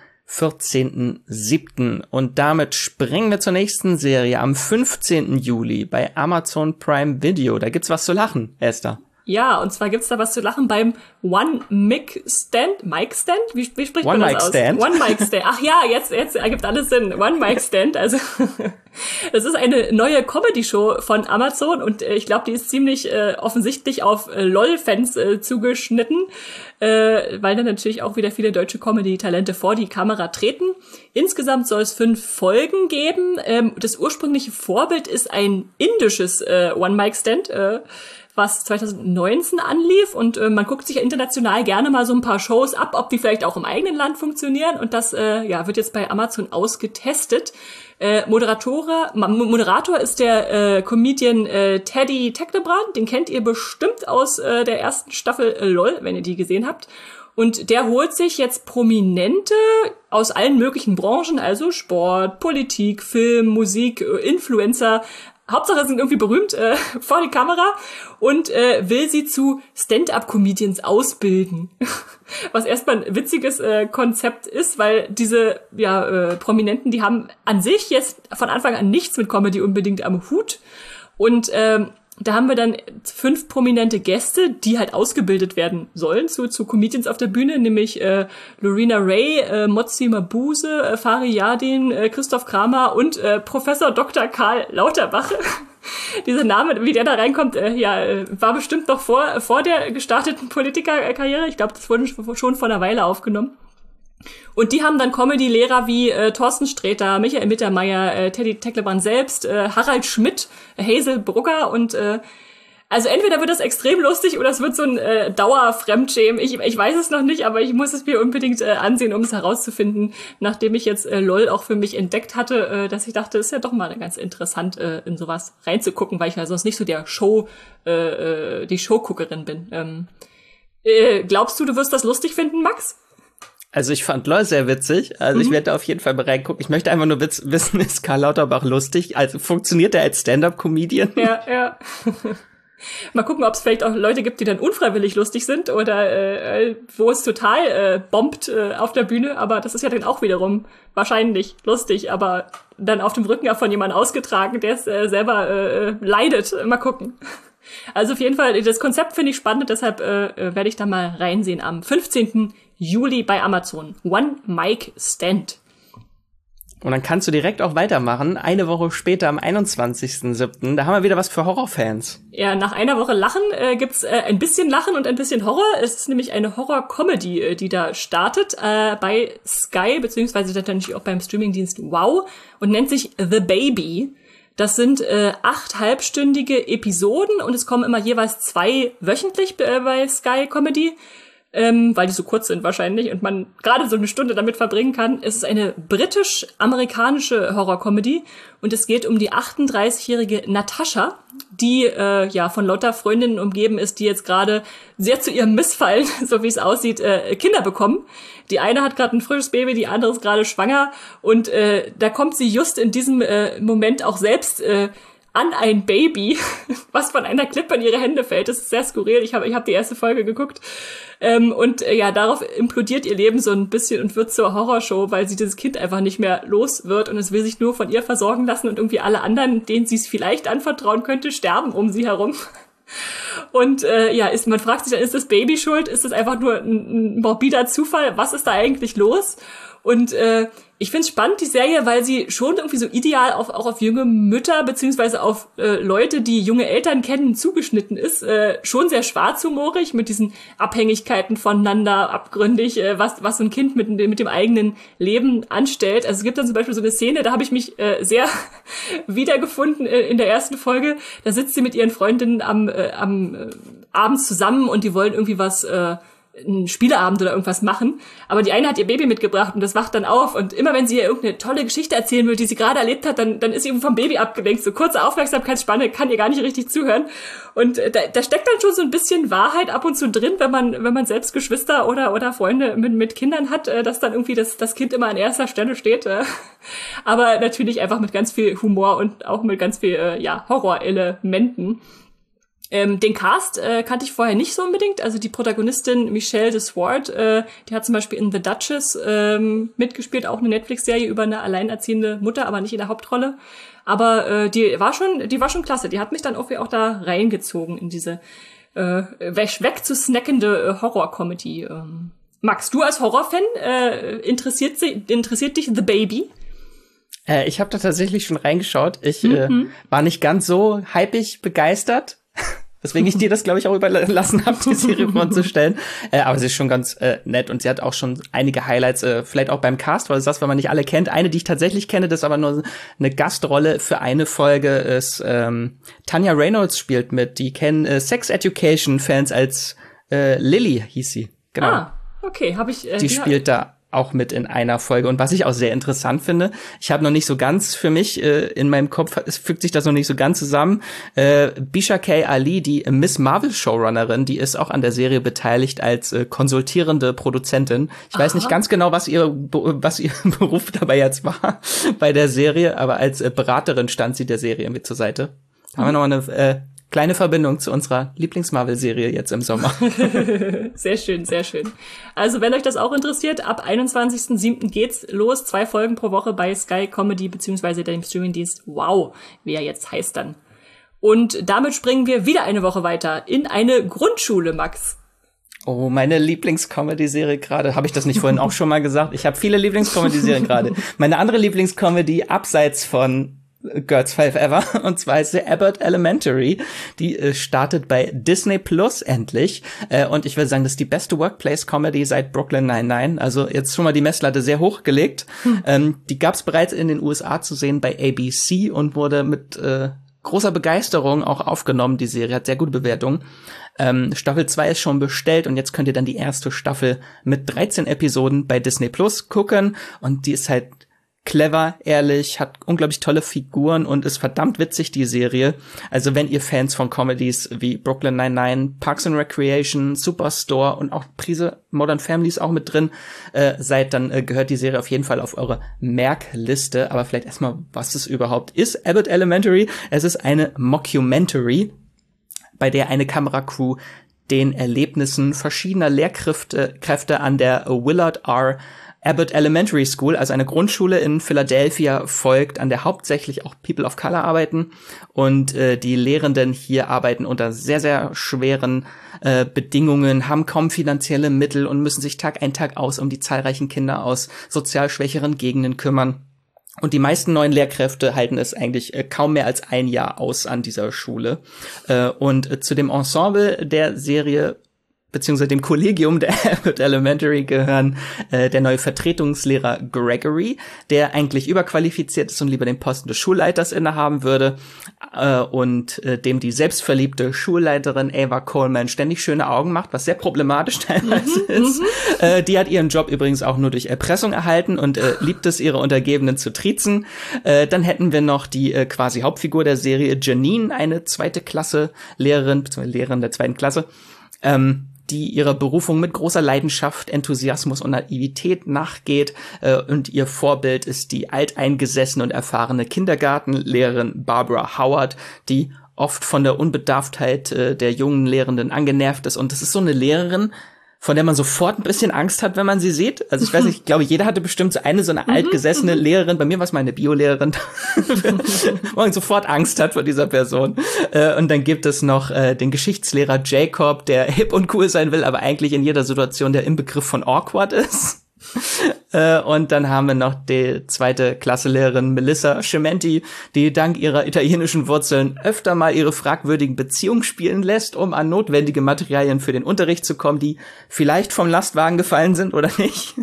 14.07. Und damit springen wir zur nächsten Serie am 15. Juli bei Amazon Prime Video. Da gibt's was zu lachen, Esther. Ja, und zwar gibt's da was zu lachen beim One Mic Stand. Mic Stand? Wie spricht man das aus? One Mic Stand. Ach ja, jetzt ergibt alles Sinn. One Mic Stand. Also, das ist eine neue Comedy-Show von Amazon und ich glaube, die ist ziemlich offensichtlich auf LOL-Fans zugeschnitten, weil dann natürlich auch wieder viele deutsche Comedy-Talente vor die Kamera treten. Insgesamt soll es 5 Folgen geben. Das ursprüngliche Vorbild ist ein indisches One Mic Stand, was 2019 anlief und man guckt sich ja international gerne mal so ein paar Shows ab, ob die vielleicht auch im eigenen Land funktionieren und das wird jetzt bei Amazon ausgetestet. Moderator ist der Comedian Teddy Tecklebrand, den kennt ihr bestimmt aus der ersten Staffel LOL, wenn ihr die gesehen habt. Und der holt sich jetzt Prominente aus allen möglichen Branchen, also Sport, Politik, Film, Musik, Influencer, Hauptsache sind irgendwie berühmt vor die Kamera und will sie zu Stand-up-Comedians ausbilden. Was erstmal ein witziges Konzept ist, weil diese Prominenten, die haben an sich jetzt von Anfang an nichts mit Comedy unbedingt am Hut. Und da haben wir dann 5 prominente Gäste, die halt ausgebildet werden sollen zu Comedians auf der Bühne, nämlich Lorena Ray, Motsi Mabuse, Fari Yardin, Christoph Kramer und Professor Dr. Karl Lauterbach. Dieser Name, wie der da reinkommt, war bestimmt noch vor der gestarteten Politikerkarriere. Ich glaube, das wurde schon vor einer Weile aufgenommen. Und die haben dann Comedy-Lehrer wie Thorsten Sträter, Michael Mittermeier, Teddy Tecklebrand selbst, Harald Schmidt, Hazel Brugger und also entweder wird das extrem lustig oder es wird so ein Dauer-Fremdschämen. Ich weiß es noch nicht, aber ich muss es mir unbedingt ansehen, um es herauszufinden, nachdem ich jetzt LOL auch für mich entdeckt hatte, dass ich dachte, es ist ja doch mal ganz interessant, in sowas reinzugucken, weil ich ja sonst nicht so die Showguckerin bin. Glaubst du wirst das lustig finden, Max? Also ich fand LOL sehr witzig. Also ich werde da auf jeden Fall bereit gucken. Ich möchte einfach nur wissen, ist Karl Lauterbach lustig? Also funktioniert er als Stand-up-Comedian? Ja. Mal gucken, ob es vielleicht auch Leute gibt, die dann unfreiwillig lustig sind oder wo es total bombt auf der Bühne. Aber das ist ja dann auch wiederum wahrscheinlich lustig, aber dann auf dem Rücken auch von jemandem ausgetragen, der es selber leidet. Mal gucken. Also auf jeden Fall, das Konzept finde ich spannend, deshalb werde ich da mal reinsehen am 15. Juli bei Amazon. One Mic Stand. Und dann kannst du direkt auch weitermachen. Eine Woche später, am 21.07., da haben wir wieder was für Horrorfans. Ja, nach einer Woche Lachen gibt's ein bisschen Lachen und ein bisschen Horror. Es ist nämlich eine Horror-Comedy, die da startet bei Sky, beziehungsweise natürlich auch beim Streamingdienst Wow und nennt sich The Baby. Das sind 8 halbstündige Episoden und es kommen immer jeweils 2 wöchentlich bei Sky Comedy, weil die so kurz sind wahrscheinlich und man gerade so eine Stunde damit verbringen kann. Es ist eine britisch-amerikanische Horror-Comedy und es geht um die 38-jährige Natascha, die von lauter Freundinnen umgeben ist, die jetzt gerade sehr zu ihrem Missfallen, so wie es aussieht, Kinder bekommen. Die eine hat gerade ein frisches Baby, die andere ist gerade schwanger und da kommt sie just in diesem Moment auch selbst an ein Baby, was von einer Klippe in ihre Hände fällt. Das ist sehr skurril. Ich hab die erste Folge geguckt. Darauf implodiert ihr Leben so ein bisschen und wird zur Horrorshow, weil sie dieses Kind einfach nicht mehr los wird und es will sich nur von ihr versorgen lassen und irgendwie alle anderen, denen sie es vielleicht anvertrauen könnte, sterben um sie herum. Und man fragt sich dann, ist das Baby schuld? Ist das einfach nur ein morbider Zufall? Was ist da eigentlich los? Und ich find's spannend, die Serie, weil sie schon irgendwie so ideal auch auf junge Mütter beziehungsweise auf Leute, die junge Eltern kennen, zugeschnitten ist. Schon sehr schwarzhumorig mit diesen Abhängigkeiten voneinander, abgründig, was so ein Kind mit dem eigenen Leben anstellt. Also es gibt dann zum Beispiel so eine Szene, da habe ich mich sehr wiedergefunden in der ersten Folge. Da sitzt sie mit ihren Freundinnen am abends zusammen und die wollen irgendwie einen Spieleabend oder irgendwas machen, aber die eine hat ihr Baby mitgebracht und das wacht dann auf und immer wenn sie ihr irgendeine tolle Geschichte erzählen will, die sie gerade erlebt hat, dann ist sie eben vom Baby abgelenkt, so kurze Aufmerksamkeitsspanne, kann ihr gar nicht richtig zuhören und da steckt dann schon so ein bisschen Wahrheit ab und zu drin, wenn man selbst Geschwister oder Freunde mit Kindern hat, dass dann irgendwie das Kind immer an erster Stelle steht, aber natürlich einfach mit ganz viel Humor und auch mit ganz viel Horrorelementen. Den Cast kannte ich vorher nicht so unbedingt. Also die Protagonistin Michelle de Swart, die hat zum Beispiel in The Duchess mitgespielt, auch eine Netflix-Serie über eine alleinerziehende Mutter, aber nicht in der Hauptrolle. Aber die war schon klasse. Die hat mich dann auch da reingezogen in diese wegzusnackende Horror-Comedy. Max, du als Horrorfan, interessiert dich The Baby? Ich habe da tatsächlich schon reingeschaut. Ich war nicht ganz so hypig begeistert. Weswegen ich dir das, glaube ich, auch überlassen habe, die Serie vorzustellen. Aber sie ist schon ganz nett und sie hat auch schon einige Highlights, vielleicht auch beim Cast, weil du sagst, wenn man nicht alle kennt. Eine, die ich tatsächlich kenne, das ist aber nur eine Gastrolle für eine Folge, ist Tanya Reynolds spielt mit. Die kennen Sex Education-Fans als Lily, hieß sie. Genau. Ah, okay, habe ich. Die spielt da auch mit in einer Folge. Und was ich auch sehr interessant finde, ich habe noch nicht so ganz für mich in meinem Kopf, es fügt sich das noch nicht so ganz zusammen. Bisha K. Ali, die Miss Marvel Showrunnerin, die ist auch an der Serie beteiligt als konsultierende Produzentin. Ich weiß nicht ganz genau, was ihr Beruf dabei jetzt war bei der Serie, aber als Beraterin stand sie der Serie mit zur Seite. Haben wir noch eine kleine Verbindung zu unserer Lieblings-Marvel-Serie jetzt im Sommer. Sehr schön, sehr schön. Also wenn euch das auch interessiert, ab 21.07. geht's los. 2 Folgen pro Woche bei Sky Comedy beziehungsweise dem Streamingdienst Wow, wie er jetzt heißt dann. Und damit springen wir wieder eine Woche weiter in eine Grundschule, Max. Oh, meine Lieblings-Comedy-Serie gerade. Habe ich das nicht vorhin auch schon mal gesagt? Ich habe viele Lieblings-Comedy-Serien gerade. Meine andere Lieblings-Comedy abseits von Girls Five Ever, und zwar ist sie Abbott Elementary. Die startet bei Disney Plus endlich. Und ich würde sagen, das ist die beste Workplace-Comedy seit Brooklyn Nine-Nine. Also jetzt schon mal die Messlatte sehr hoch gelegt. Die gab es bereits in den USA zu sehen bei ABC und wurde mit großer Begeisterung auch aufgenommen. Die Serie hat sehr gute Bewertungen. Staffel 2 ist schon bestellt und jetzt könnt ihr dann die erste Staffel mit 13 Episoden bei Disney Plus gucken. Und die ist halt clever, ehrlich, hat unglaublich tolle Figuren und ist verdammt witzig, die Serie. Also wenn ihr Fans von Comedies wie Brooklyn Nine-Nine, Parks and Recreation, Superstore und auch Prise Modern Family ist auch mit drin seid, dann gehört die Serie auf jeden Fall auf eure Merkliste. Aber vielleicht erstmal, was es überhaupt ist. Abbott Elementary, es ist eine Mockumentary, bei der eine Kameracrew den Erlebnissen verschiedener Lehrkräfte an der Willard R. Abbott Elementary School, also eine Grundschule in Philadelphia, folgt, an der hauptsächlich auch People of Color arbeiten. Und die Lehrenden hier arbeiten unter sehr, sehr schweren Bedingungen, haben kaum finanzielle Mittel und müssen sich Tag ein, Tag aus um die zahlreichen Kinder aus sozial schwächeren Gegenden kümmern. Und die meisten neuen Lehrkräfte halten es eigentlich kaum mehr als ein Jahr aus an dieser Schule. Und zu dem Ensemble der Serie beziehungsweise dem Kollegium der Abbott Elementary gehören der neue Vertretungslehrer Gregory, der eigentlich überqualifiziert ist und lieber den Posten des Schulleiters innehaben würde, und dem die selbstverliebte Schulleiterin Ava Coleman ständig schöne Augen macht, was sehr problematisch teilweise ist. Die hat ihren Job übrigens auch nur durch Erpressung erhalten und liebt es, ihre Untergebenen zu triezen. Dann hätten wir noch die quasi Hauptfigur der Serie, Janine, eine zweite Klasse Lehrerin, beziehungsweise Lehrerin der zweiten Klasse, die ihrer Berufung mit großer Leidenschaft, Enthusiasmus und Naivität nachgeht. Und ihr Vorbild ist die alteingesessene und erfahrene Kindergartenlehrerin Barbara Howard, die oft von der Unbedarftheit der jungen Lehrenden angenervt ist. Und das ist so eine Lehrerin, von der man sofort ein bisschen Angst hat, wenn man sie sieht. Also ich weiß nicht, ich glaube, jeder hatte bestimmt so eine altgesessene Lehrerin. Bei mir war es meine Biolehrerin, wo man sofort Angst hat vor dieser Person. Und dann gibt es noch den Geschichtslehrer Jacob, der hip und cool sein will, aber eigentlich in jeder Situation der Inbegriff von awkward ist. Und dann haben wir noch die zweite Klassenlehrerin Melissa Cementi, die dank ihrer italienischen Wurzeln öfter mal ihre fragwürdigen Beziehungen spielen lässt, um an notwendige Materialien für den Unterricht zu kommen, die vielleicht vom Lastwagen gefallen sind oder nicht.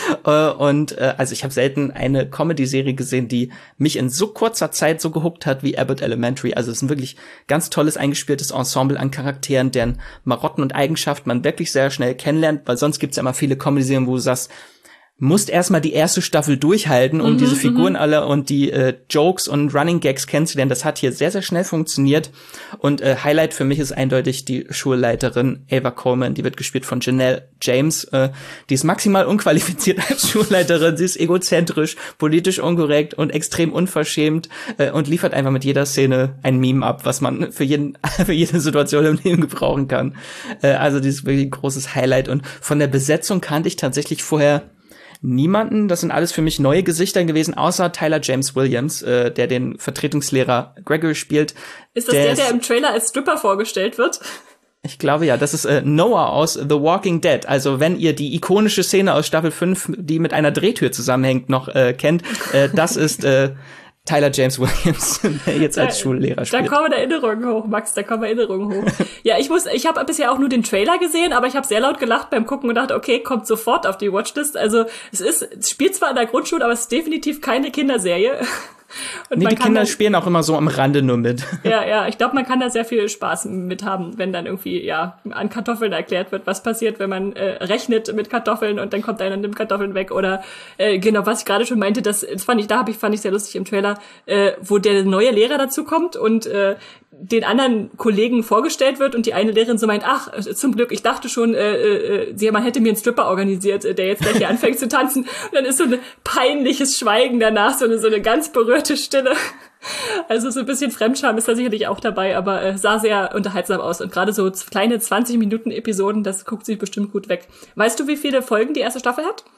Also ich habe selten eine Comedy-Serie gesehen, die mich in so kurzer Zeit so gehuckt hat wie Abbott Elementary. Also es ist ein wirklich ganz tolles, eingespieltes Ensemble an Charakteren, deren Marotten und Eigenschaften man wirklich sehr schnell kennenlernt, weil sonst gibt's ja immer viele Comedy-Serien, wo du sagst, musst erstmal die erste Staffel durchhalten, um diese Figuren alle und die Jokes und Running Gags kennenzulernen. Das hat hier sehr, sehr schnell funktioniert. Und Highlight für mich ist eindeutig die Schulleiterin Ava Coleman. Die wird gespielt von Janelle James. Die ist maximal unqualifiziert als Schulleiterin. Sie ist egozentrisch, politisch unkorrekt und extrem unverschämt und liefert einfach mit jeder Szene ein Meme ab, was man für jede Situation im Leben gebrauchen kann. Also dieses wirklich ein großes Highlight. Und von der Besetzung kannte ich tatsächlich vorher niemanden. Das sind alles für mich neue Gesichter gewesen, außer Tyler James Williams, der den Vertretungslehrer Gregory spielt. Ist das der im Trailer als Stripper vorgestellt wird? Ich glaube ja, das ist Noah aus The Walking Dead. Also wenn ihr die ikonische Szene aus Staffel 5, die mit einer Drehtür zusammenhängt, noch kennt, das ist Tyler James Williams, der jetzt als Schullehrer spielt. Da kommen Erinnerungen hoch, Max, Ja, ich habe bisher auch nur den Trailer gesehen, aber ich habe sehr laut gelacht beim Gucken und dachte, okay, kommt sofort auf die Watchlist. Also es spielt zwar in der Grundschule, aber es ist definitiv keine Kinderserie. Und die Kinder spielen auch immer so am Rande nur mit. Ja, ich glaube, man kann da sehr viel Spaß mit haben, wenn dann irgendwie, an Kartoffeln erklärt wird, was passiert, wenn man rechnet mit Kartoffeln und dann kommt einer und nimmt Kartoffeln weg. Oder genau, was ich gerade schon meinte, das fand ich sehr lustig im Trailer, wo der neue Lehrer dazu kommt und den anderen Kollegen vorgestellt wird und die eine Lehrerin so meint, ach, zum Glück, ich dachte schon, man hätte mir einen Stripper organisiert, der jetzt gleich hier anfängt zu tanzen. Und dann ist so ein peinliches Schweigen danach, so eine ganz berührte Stille. Also so ein bisschen Fremdscham ist da sicherlich auch dabei, aber sah sehr unterhaltsam aus. Und gerade so kleine 20-Minuten-Episoden, das guckt sich bestimmt gut weg. Weißt du, wie viele Folgen die erste Staffel hat?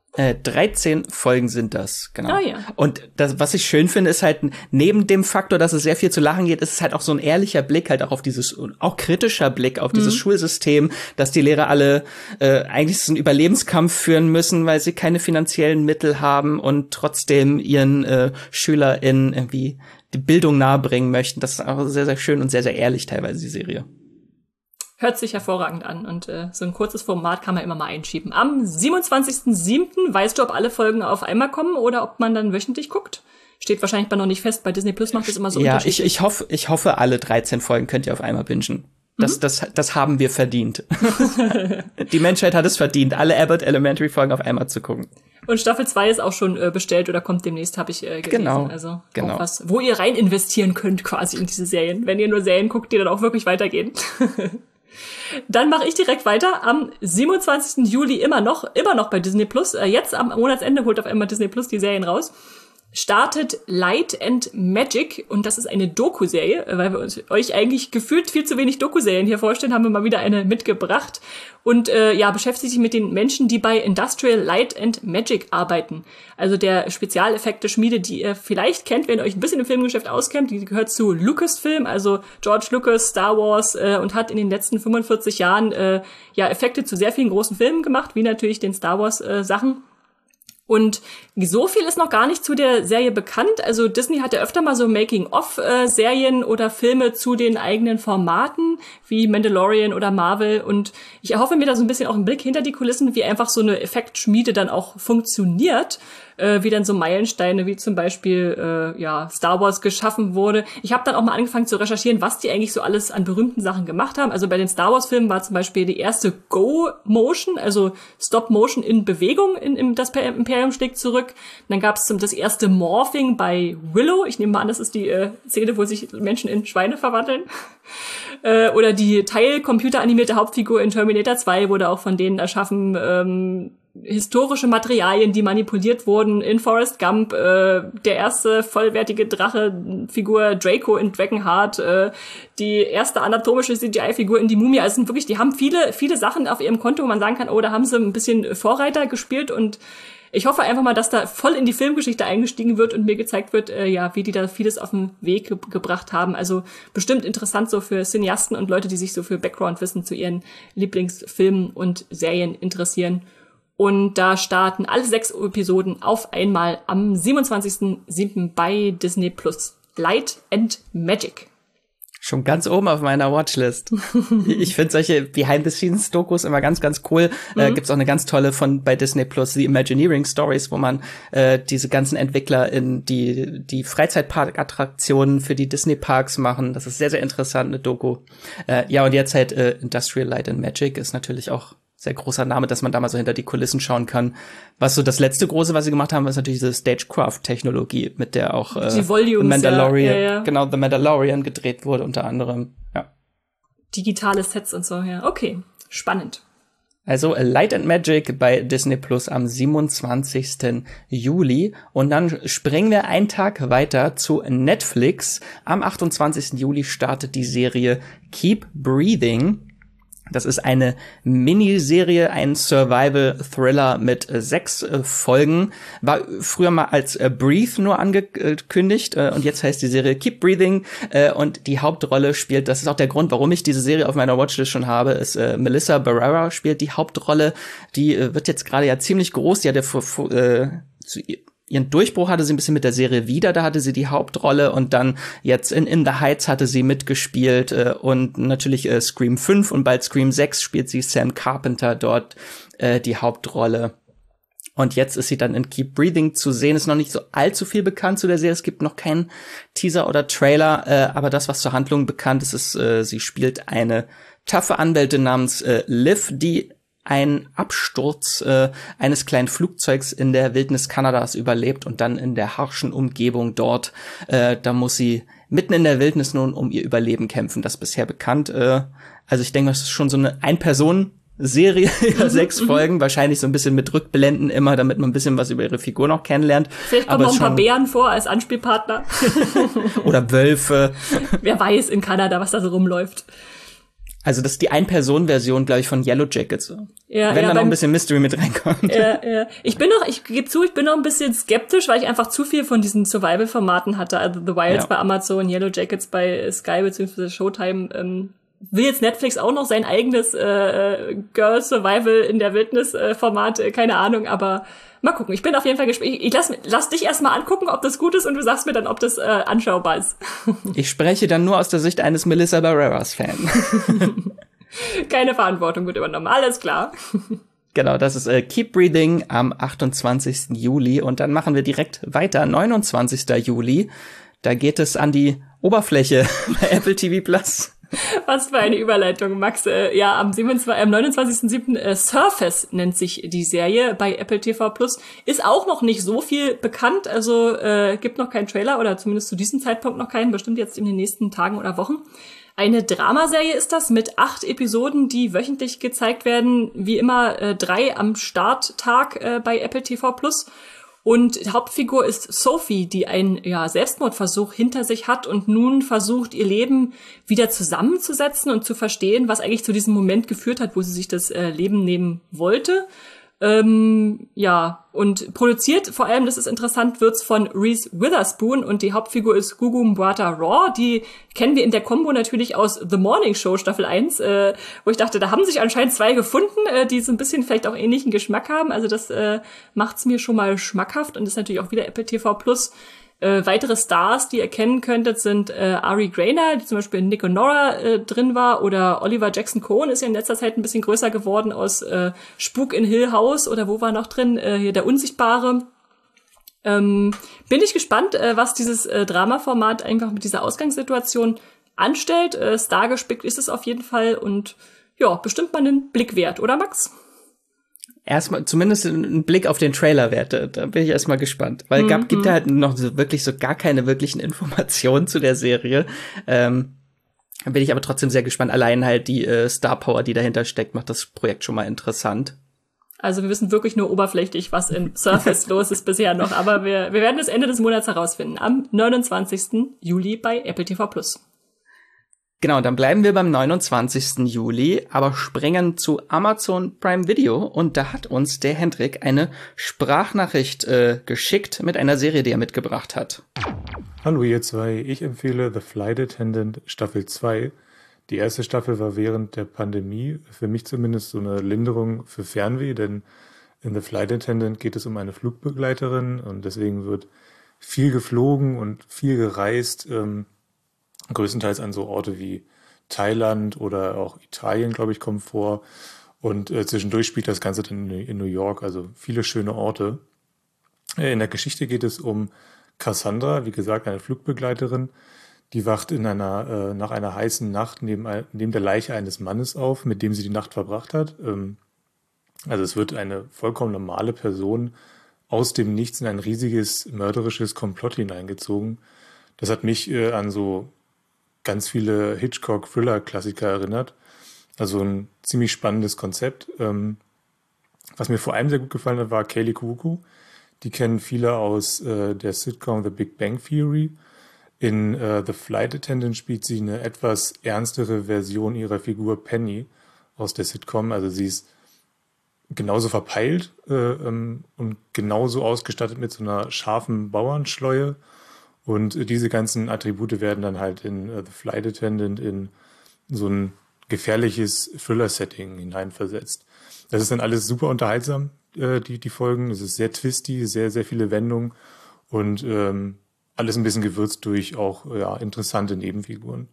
13 Folgen sind das, genau. Ah, ja. Und das, was ich schön finde, ist halt, neben dem Faktor, dass es sehr viel zu lachen geht, ist es halt auch so ein ehrlicher Blick halt auch auf dieses, auch kritischer Blick auf dieses Schulsystem, dass die Lehrer alle eigentlich so einen Überlebenskampf führen müssen, weil sie keine finanziellen Mittel haben und trotzdem ihren SchülerInnen irgendwie die Bildung nahebringen möchten. Das ist auch sehr, sehr schön und sehr, sehr ehrlich teilweise, die Serie. Hört sich hervorragend an und so ein kurzes Format kann man immer mal einschieben. Am 27.07. weißt du, ob alle Folgen auf einmal kommen oder ob man dann wöchentlich guckt? Steht wahrscheinlich noch nicht fest. Bei Disney Plus macht es immer so unterschiedlich. Ja, ich hoffe, alle 13 Folgen könnt ihr auf einmal bingen. Das haben wir verdient. Die Menschheit hat es verdient, alle Abbott Elementary Folgen auf einmal zu gucken. Und Staffel 2 ist auch schon bestellt oder kommt demnächst, habe ich gelesen. Genau. Also auch was, wo ihr rein investieren könnt quasi in diese Serien. Wenn ihr nur Serien guckt, die dann auch wirklich weitergehen. Dann mache ich direkt weiter. Am 27. Juli immer noch bei Disney Plus. Jetzt am Monatsende holt auf einmal Disney Plus die Serien raus. Startet Light and Magic und das ist eine Doku-Serie, weil wir euch eigentlich gefühlt viel zu wenig Doku-Serien hier vorstellen, haben wir mal wieder eine mitgebracht und beschäftigt sich mit den Menschen, die bei Industrial Light and Magic arbeiten. Also der Spezialeffekte-Schmiede, die ihr vielleicht kennt, wenn ihr euch ein bisschen im Filmgeschäft auskennt, die gehört zu Lucasfilm, also George Lucas, Star Wars und hat in den letzten 45 Jahren Effekte zu sehr vielen großen Filmen gemacht, wie natürlich den Star Wars Sachen. Und so viel ist noch gar nicht zu der Serie bekannt. Also Disney hat ja öfter mal so Making-of-Serien oder Filme zu den eigenen Formaten, wie Mandalorian oder Marvel. Und ich erhoffe mir da so ein bisschen auch einen Blick hinter die Kulissen, wie einfach so eine Effektschmiede dann auch funktioniert. Wie dann so Meilensteine wie zum Beispiel Star Wars geschaffen wurde. Ich habe dann auch mal angefangen zu recherchieren, was die eigentlich so alles an berühmten Sachen gemacht haben. Also bei den Star Wars Filmen war zum Beispiel die erste Go-Motion, also Stop-Motion in Bewegung in das Imperium schlägt zurück. Dann gab es das erste Morphing bei Willow. Ich nehme mal an, das ist die Szene, wo sich Menschen in Schweine verwandeln. Oder die teilcomputeranimierte Hauptfigur in Terminator 2 wurde auch von denen erschaffen. Historische Materialien, die manipuliert wurden in Forrest Gump, der erste vollwertige Drache-Figur Draco in Dragonheart, die erste anatomische CGI-Figur in die Mumie. Also wirklich, die haben viele Sachen auf ihrem Konto, wo man sagen kann, oh, da haben sie ein bisschen Vorreiter gespielt und ich hoffe einfach mal, dass da voll in die Filmgeschichte eingestiegen wird und mir gezeigt wird, wie die da vieles auf den Weg gebracht haben. Also bestimmt interessant so für Cineasten und Leute, die sich so für Background-Wissen zu ihren Lieblingsfilmen und Serien interessieren. Und da starten alle 6 Episoden auf einmal am 27.07. bei Disney+. Light and Magic. Schon ganz oben auf meiner Watchlist. Ich finde solche Behind-the-Scenes-Dokus immer ganz, ganz cool. Gibt's auch eine ganz tolle bei Disney+, die Imagineering Stories, wo man diese ganzen Entwickler in die Freizeitpark-Attraktionen für die Disney-Parks machen. Das ist sehr, sehr interessant, eine Doku. Und jetzt halt Industrial Light and Magic ist natürlich auch sehr großer Name, dass man da mal so hinter die Kulissen schauen kann. Was so das letzte große, was sie gemacht haben, ist natürlich diese Stagecraft-Technologie, mit der auch die Volumes, The Mandalorian, ja. Genau, The Mandalorian gedreht wurde unter anderem. Ja. Digitale Sets und so, ja. Okay, spannend. Also Light and Magic bei Disney Plus am 27. Juli. Und dann springen wir einen Tag weiter zu Netflix. Am 28. Juli startet die Serie Keep Breathing. Das ist eine Miniserie, ein Survival-Thriller mit 6 Folgen. War früher mal als Breathe nur angekündigt und jetzt heißt die Serie Keep Breathing und die Hauptrolle spielt, das ist auch der Grund, warum ich diese Serie auf meiner Watchlist schon habe, ist Melissa Barrera spielt die Hauptrolle. Die wird jetzt gerade ja ziemlich groß. Die hat ja ihren Durchbruch hatte sie ein bisschen mit der Serie wieder, da hatte sie die Hauptrolle und dann jetzt in the Heights hatte sie mitgespielt und natürlich Scream 5 und bald Scream 6 spielt sie Sam Carpenter dort die Hauptrolle. Und jetzt ist sie dann in Keep Breathing zu sehen. Ist noch nicht so allzu viel bekannt zu der Serie. Es gibt noch keinen Teaser oder Trailer, aber das, was zur Handlung bekannt ist, sie spielt eine taffe Anwältin namens Liv, die einen Absturz eines kleinen Flugzeugs in der Wildnis Kanadas überlebt und dann in der harschen Umgebung dort, da muss sie mitten in der Wildnis nun um ihr Überleben kämpfen. Das ist bisher bekannt. Also ich denke, das ist schon so eine Ein-Personen-Serie über 6 Folgen, wahrscheinlich so ein bisschen mit Rückblenden immer, damit man ein bisschen was über ihre Figur noch kennenlernt. Vielleicht kommen noch ein paar Bären vor als Anspielpartner. Oder Wölfe. Wer weiß in Kanada, was da so rumläuft. Also das ist die Ein-Personen-Version, glaube ich, von Yellow Jackets. Ja, wenn da noch ein bisschen Mystery mit reinkommt. Ja. Ich gebe zu, ich bin noch ein bisschen skeptisch, weil ich einfach zu viel von diesen Survival-Formaten hatte. Also The Wilds bei Amazon, Yellow Jackets bei Sky bzw. Showtime. Will jetzt Netflix auch noch sein eigenes Girl Survival in der Wildnis Format? Keine Ahnung, aber mal gucken. Ich bin auf jeden Fall gespannt. Ich lass dich erstmal angucken, ob das gut ist und du sagst mir dann, ob das anschaubar ist. Ich spreche dann nur aus der Sicht eines Melissa Barreras-Fan. Keine Verantwortung wird übernommen. Alles klar. Genau, das ist Keep Breathing am 28. Juli. Und dann machen wir direkt weiter. 29. Juli. Da geht es an die Oberfläche bei Apple TV Plus. Was für eine Überleitung, Max. Am 29.07. Surface nennt sich die Serie bei Apple TV Plus. Ist auch noch nicht so viel bekannt, also gibt noch keinen Trailer oder zumindest zu diesem Zeitpunkt noch keinen, bestimmt jetzt in den nächsten Tagen oder Wochen. Eine Dramaserie ist das mit 8 Episoden, die wöchentlich gezeigt werden. Wie immer 3 am Starttag bei Apple TV Plus. Und Hauptfigur ist Sophie, die einen Selbstmordversuch hinter sich hat und nun versucht, ihr Leben wieder zusammenzusetzen und zu verstehen, was eigentlich zu diesem Moment geführt hat, wo sie sich das Leben nehmen wollte. Ja, und produziert, vor allem, das ist interessant, wird's von Reese Witherspoon und die Hauptfigur ist Gugu Mbatha-Raw. Die kennen wir in der Kombo natürlich aus The Morning Show Staffel 1, wo ich dachte, da haben sich anscheinend zwei gefunden, die so ein bisschen vielleicht auch ähnlichen Geschmack haben. Also das macht's mir schon mal schmackhaft und ist natürlich auch wieder Apple TV Plus. Weitere Stars, die ihr kennen könntet, sind Ari Grainer, die zum Beispiel in Nick und Nora drin war, oder Oliver Jackson Cohen ist ja in letzter Zeit ein bisschen größer geworden aus Spuk in Hill House, oder wo war noch drin? Hier der Unsichtbare. Bin ich gespannt, was dieses Dramaformat einfach mit dieser Ausgangssituation anstellt. Stargespickt ist es auf jeden Fall und ja, bestimmt mal einen Blick wert, oder Max? Erstmal zumindest einen Blick auf den Trailer wert, da bin ich erstmal gespannt. Weil gibt da halt noch wirklich so gar keine wirklichen Informationen zu der Serie. Bin ich aber trotzdem sehr gespannt. Allein halt die Star Power, die dahinter steckt, macht das Projekt schon mal interessant. Also wir wissen wirklich nur oberflächlich, was in Surface los ist bisher noch. Aber wir werden es Ende des Monats herausfinden. Am 29. Juli bei Apple TV+. Genau, dann bleiben wir beim 29. Juli, aber springen zu Amazon Prime Video und da hat uns der Hendrik eine Sprachnachricht geschickt mit einer Serie, die er mitgebracht hat. Hallo ihr zwei, ich empfehle The Flight Attendant Staffel 2. Die erste Staffel war während der Pandemie, für mich zumindest so eine Linderung für Fernweh, denn in The Flight Attendant geht es um eine Flugbegleiterin und deswegen wird viel geflogen und viel gereist, größtenteils an so Orte wie Thailand oder auch Italien, glaube ich, kommen vor. Und zwischendurch spielt das Ganze dann in New York, also viele schöne Orte. In der Geschichte geht es um Cassandra, wie gesagt, eine Flugbegleiterin. Die wacht nach einer heißen Nacht neben der Leiche eines Mannes auf, mit dem sie die Nacht verbracht hat. Also es wird eine vollkommen normale Person aus dem Nichts in ein riesiges, mörderisches Komplott hineingezogen. Das hat mich an so ganz viele Hitchcock-Thriller-Klassiker erinnert. Also ein ziemlich spannendes Konzept. Was mir vor allem sehr gut gefallen hat, war Kaley Cuoco. Die kennen viele aus der Sitcom The Big Bang Theory. In The Flight Attendant spielt sie eine etwas ernstere Version ihrer Figur Penny aus der Sitcom. Also sie ist genauso verpeilt und genauso ausgestattet mit so einer scharfen Bauernschleue. Und diese ganzen Attribute werden dann halt in The Flight Attendant in so ein gefährliches Thriller-Setting hineinversetzt. Das ist dann alles super unterhaltsam, die Folgen. Es ist sehr twisty, sehr, sehr viele Wendungen und alles ein bisschen gewürzt durch auch interessante Nebenfiguren.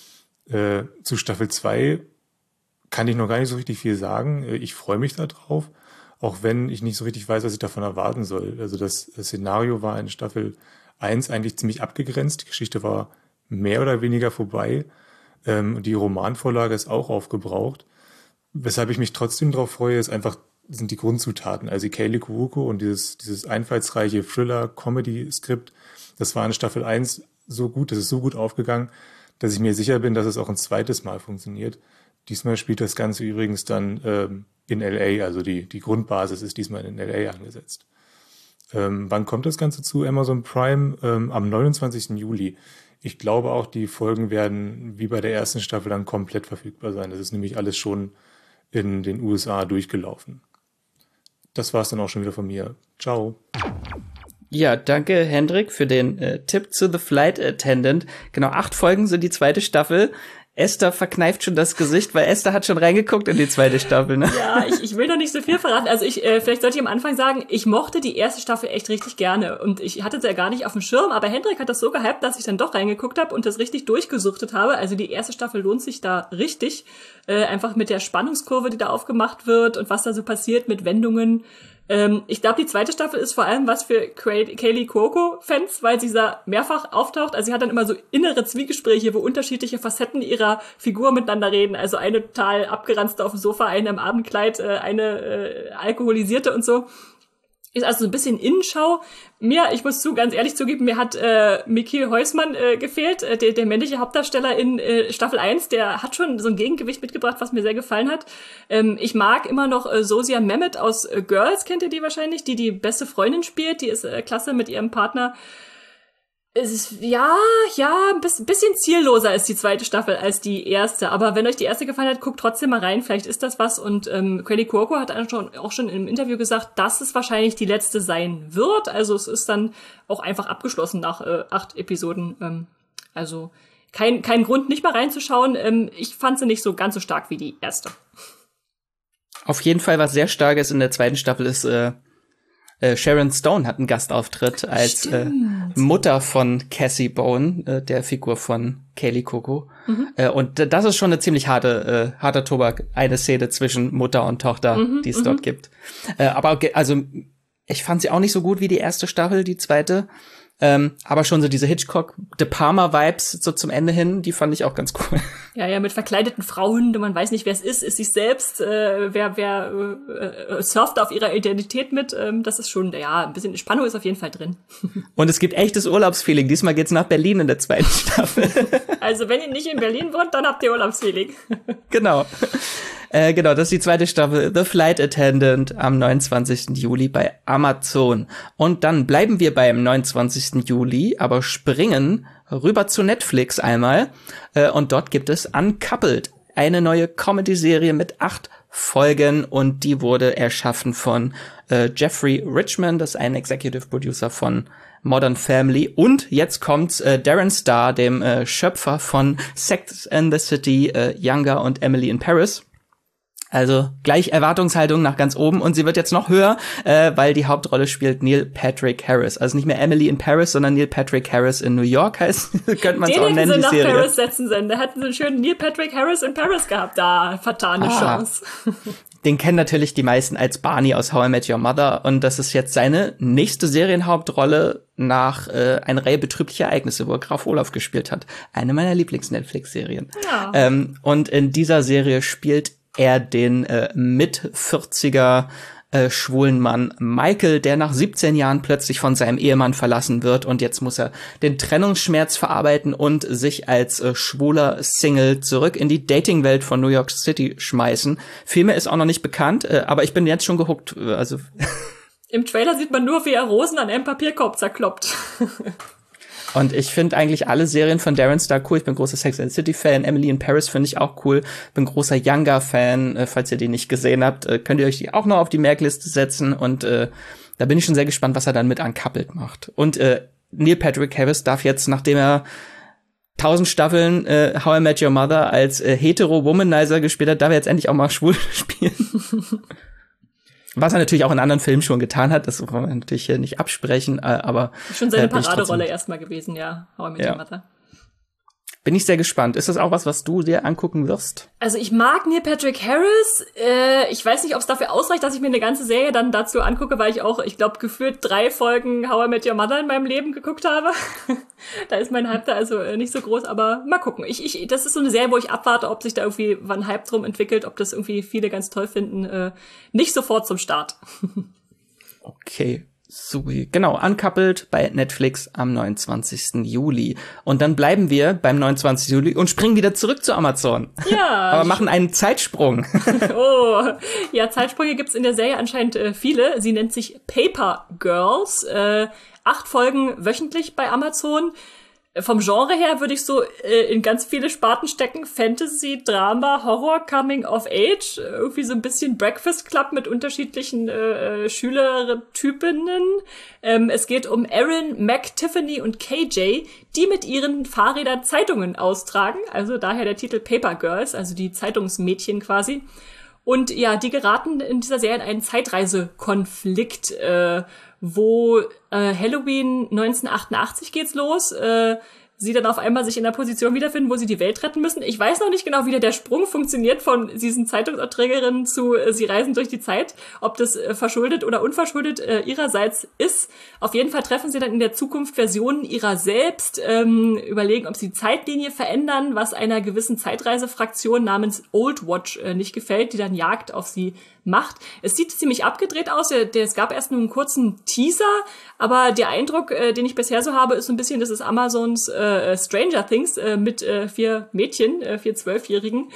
Zu Staffel 2 kann ich noch gar nicht so richtig viel sagen. Ich freue mich da drauf, auch wenn ich nicht so richtig weiß, was ich davon erwarten soll. Also das Szenario war in Staffel 1 eigentlich ziemlich abgegrenzt. Die Geschichte war mehr oder weniger vorbei. Die Romanvorlage ist auch aufgebraucht. Weshalb ich mich trotzdem drauf freue, sind die Grundzutaten. Also Kaley Cuoco und dieses einfallsreiche Thriller-Comedy-Skript, das war in Staffel 1 so gut, das ist so gut aufgegangen, dass ich mir sicher bin, dass es auch ein zweites Mal funktioniert. Diesmal spielt das Ganze übrigens dann in LA, also die Grundbasis ist diesmal in LA angesetzt. Wann kommt das Ganze zu Amazon Prime? Am 29. Juli. Ich glaube auch, die Folgen werden wie bei der ersten Staffel dann komplett verfügbar sein. Das ist nämlich alles schon in den USA durchgelaufen. Das war's dann auch schon wieder von mir. Ciao. Ja, danke Hendrik für den Tipp zu The Flight Attendant. Genau, 8 Folgen sind die zweite Staffel. Esther verkneift schon das Gesicht, weil Esther hat schon reingeguckt in die zweite Staffel, ne? Ja, ich will noch nicht so viel verraten. Also vielleicht sollte ich am Anfang sagen, ich mochte die erste Staffel echt richtig gerne. Und ich hatte sie ja gar nicht auf dem Schirm, aber Hendrik hat das so gehypt, dass ich dann doch reingeguckt habe und das richtig durchgesuchtet habe. Also die erste Staffel lohnt sich da richtig. Einfach mit der Spannungskurve, die da aufgemacht wird und was da so passiert mit Wendungen. Ich glaube, die zweite Staffel ist vor allem was für Kaley Cuoco-Fans, weil sie da mehrfach auftaucht. Also sie hat dann immer so innere Zwiegespräche, wo unterschiedliche Facetten ihrer Figur miteinander reden. Also eine total abgeranzte auf dem Sofa, eine im Abendkleid, eine alkoholisierte und so. Ist also so ein bisschen Innenschau. Ich muss ganz ehrlich zugeben, mir hat Michiel Heusmann gefehlt, der männliche Hauptdarsteller in Staffel 1. Der hat schon so ein Gegengewicht mitgebracht, was mir sehr gefallen hat. Ich mag immer noch Zosia Mehmet aus Girls, kennt ihr die wahrscheinlich, die beste Freundin spielt. Die ist klasse mit ihrem Partner. Es ist, ein bisschen zielloser ist die zweite Staffel als die erste. Aber wenn euch die erste gefallen hat, guckt trotzdem mal rein. Vielleicht ist das was. Und Kelly Cuoco hat auch schon im Interview gesagt, dass es wahrscheinlich die letzte sein wird. Also es ist dann auch einfach abgeschlossen nach 8 Episoden. Also kein Grund, nicht mal reinzuschauen. Ich fand sie nicht so ganz so stark wie die erste. Auf jeden Fall, was sehr stark ist in der zweiten Staffel, ist Sharon Stone hat einen Gastauftritt als Mutter von Cassie Bone, der Figur von Kaley Cuoco. Und das ist schon eine ziemlich harter Tobak, eine Szene zwischen Mutter und Tochter, die es dort gibt. Aber also ich fand sie auch nicht so gut wie die erste Staffel, die zweite. Aber schon so diese Hitchcock-De Palma-Vibes so zum Ende hin, die fand ich auch ganz cool. Ja, mit verkleideten Frauen, man weiß nicht, wer es ist sich selbst, wer surft auf ihrer Identität mit, das ist schon, ein bisschen Spannung ist auf jeden Fall drin. Und es gibt echtes Urlaubsfeeling, diesmal geht's nach Berlin in der zweiten Staffel. Also wenn ihr nicht in Berlin wohnt, dann habt ihr Urlaubsfeeling. Genau. Genau, das ist die zweite Staffel The Flight Attendant am 29. Juli bei Amazon. Und dann bleiben wir beim 29. Juli, aber springen rüber zu Netflix einmal. Und dort gibt es Uncoupled, eine neue Comedy-Serie mit 8 Folgen. Und die wurde erschaffen von Jeffrey Richman, das ist ein Executive Producer von Modern Family. Und jetzt kommt Darren Star, dem Schöpfer von Sex and the City, Younger und Emily in Paris. Also gleich Erwartungshaltung nach ganz oben und sie wird jetzt noch höher, weil die Hauptrolle spielt Neil Patrick Harris. Also nicht mehr Emily in Paris, sondern Neil Patrick Harris in New York heißt, könnte man es auch nennen, die Serie. Den hätten sie nach Paris setzen sollen. Da hätten sie einen schönen Neil Patrick Harris in Paris gehabt. Da, vertane Chance. Den kennen natürlich die meisten als Barney aus How I Met Your Mother und das ist jetzt seine nächste Serienhauptrolle nach einer Reihe betrüblicher Ereignisse, wo er Graf Olaf gespielt hat. Eine meiner Lieblings-Netflix-Serien. Ja. Und in dieser Serie spielt er den mit-40er schwulen Mann Michael, der nach 17 Jahren plötzlich von seinem Ehemann verlassen wird und jetzt muss er den Trennungsschmerz verarbeiten und sich als schwuler Single zurück in die Datingwelt von New York City schmeißen. Viel mehr ist auch noch nicht bekannt, aber ich bin jetzt schon gehuckt. Also im Trailer sieht man nur, wie er Rosen an einem Papierkorb zerkloppt. Und ich finde eigentlich alle Serien von Darren Star cool. Ich bin großer Sex and the City-Fan. Emily in Paris finde ich auch cool. Bin großer Younger-Fan. Falls ihr die nicht gesehen habt, könnt ihr euch die auch noch auf die Merkliste setzen. Und da bin ich schon sehr gespannt, was er dann mit Uncoupled macht. Und Neil Patrick Harris darf jetzt, nachdem er 1000 Staffeln How I Met Your Mother als Hetero-Womanizer gespielt hat, darf er jetzt endlich auch mal schwul spielen. Was er natürlich auch in anderen Filmen schon getan hat, das wollen wir natürlich hier nicht absprechen, aber schon seine Paraderolle erstmal gewesen, ja. How I Met Your Mother. Bin ich sehr gespannt. Ist das auch was du dir angucken wirst? Also ich mag Neil Patrick Harris. Ich weiß nicht, ob es dafür ausreicht, dass ich mir eine ganze Serie dann dazu angucke, weil ich glaube, gefühlt 3 Folgen How I Met Your Mother in meinem Leben geguckt habe. Da ist mein Hype da also nicht so groß, aber mal gucken. Das ist so eine Serie, wo ich abwarte, ob sich da irgendwie ein Hype drum entwickelt, ob das irgendwie viele ganz toll finden. Nicht sofort zum Start. Okay. So, genau, Uncoupled bei Netflix am 29. Juli. Und dann bleiben wir beim 29. Juli und springen wieder zurück zu Amazon. Ja. Aber machen einen Zeitsprung. Oh, ja, Zeitsprünge gibt's in der Serie anscheinend viele. Sie nennt sich Paper Girls. 8 Folgen wöchentlich bei Amazon. Vom Genre her würde ich so in ganz viele Sparten stecken. Fantasy, Drama, Horror, Coming of Age. Irgendwie so ein bisschen Breakfast Club mit unterschiedlichen Schülertypinnen. Es geht um Erin, Mac, Tiffany und KJ, die mit ihren Fahrrädern Zeitungen austragen. Also daher der Titel Paper Girls, also die Zeitungsmädchen quasi. Und ja, die geraten in dieser Serie in einen Zeitreisekonflikt, wo Halloween 1988 geht's los, sie dann auf einmal sich in der Position wiederfinden, wo sie die Welt retten müssen. Ich weiß noch nicht genau, wie der Sprung funktioniert von diesen Zeitungsaufträgerinnen zu sie reisen durch die Zeit, ob das verschuldet oder unverschuldet ihrerseits ist. Auf jeden Fall treffen sie dann in der Zukunft Versionen ihrer selbst, überlegen, ob sie die Zeitlinie verändern, was einer gewissen Zeitreisefraktion namens Old Watch nicht gefällt, die dann Jagd auf sie macht. Es sieht ziemlich abgedreht aus. Es gab erst nur einen kurzen Teaser, aber der Eindruck, den ich bisher so habe, ist so ein bisschen, das ist Amazons Stranger Things mit 4 Mädchen, 4 12-Jährigen.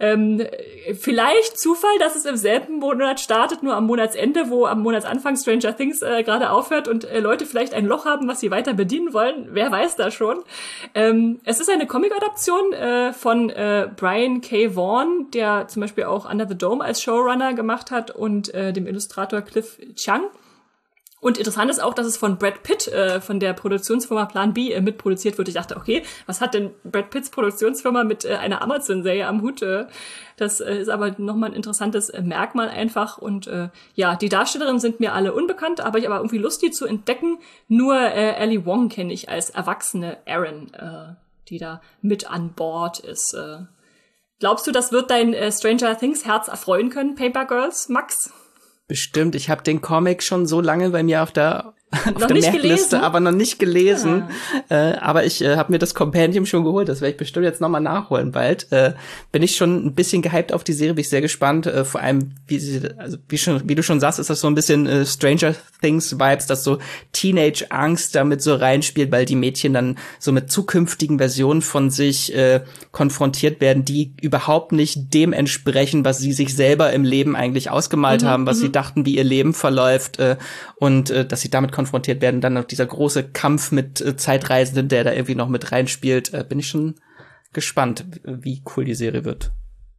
Vielleicht Zufall, dass es im selben Monat startet, nur am Monatsende, wo am Monatsanfang Stranger Things gerade aufhört und Leute vielleicht ein Loch haben, was sie weiter bedienen wollen. Wer weiß das schon. Es ist eine Comic-Adaption von Brian K. Vaughan, der zum Beispiel auch Under the Dome als Showrunner gemacht hat und dem Illustrator Cliff Chiang. Und interessant ist auch, dass es von Brad Pitt, von der Produktionsfirma Plan B, mitproduziert wird. Ich dachte, okay, was hat denn Brad Pitts Produktionsfirma mit einer Amazon-Serie am Hut? Das ist aber nochmal ein interessantes Merkmal einfach. Und ja, die Darstellerinnen sind mir alle unbekannt, aber ich habe irgendwie Lust, die zu entdecken. Nur Ali Wong kenne ich als erwachsene Erin, die da mit an Bord ist. Glaubst du, das wird dein Stranger Things Herz erfreuen können, Paper Girls, Max? Bestimmt, ich habe den Comic schon so lange bei mir auf der Merkliste, aber noch nicht gelesen. Ja. Aber ich habe mir das Compendium schon geholt, das werde ich bestimmt jetzt nochmal nachholen bald. Bin ich schon ein bisschen gehypt auf die Serie, bin ich sehr gespannt. Vor allem, wie du schon sagst, ist das so ein bisschen Stranger Things Vibes, dass so Teenage-Angst damit so reinspielt, weil die Mädchen dann so mit zukünftigen Versionen von sich konfrontiert werden, die überhaupt nicht dem entsprechen, was sie sich selber im Leben eigentlich ausgemalt haben, was sie dachten, wie ihr Leben verläuft und dass sie damit konfrontiert werden. Dann noch dieser große Kampf mit Zeitreisenden, der da irgendwie noch mit reinspielt. Bin ich schon gespannt, wie cool die Serie wird.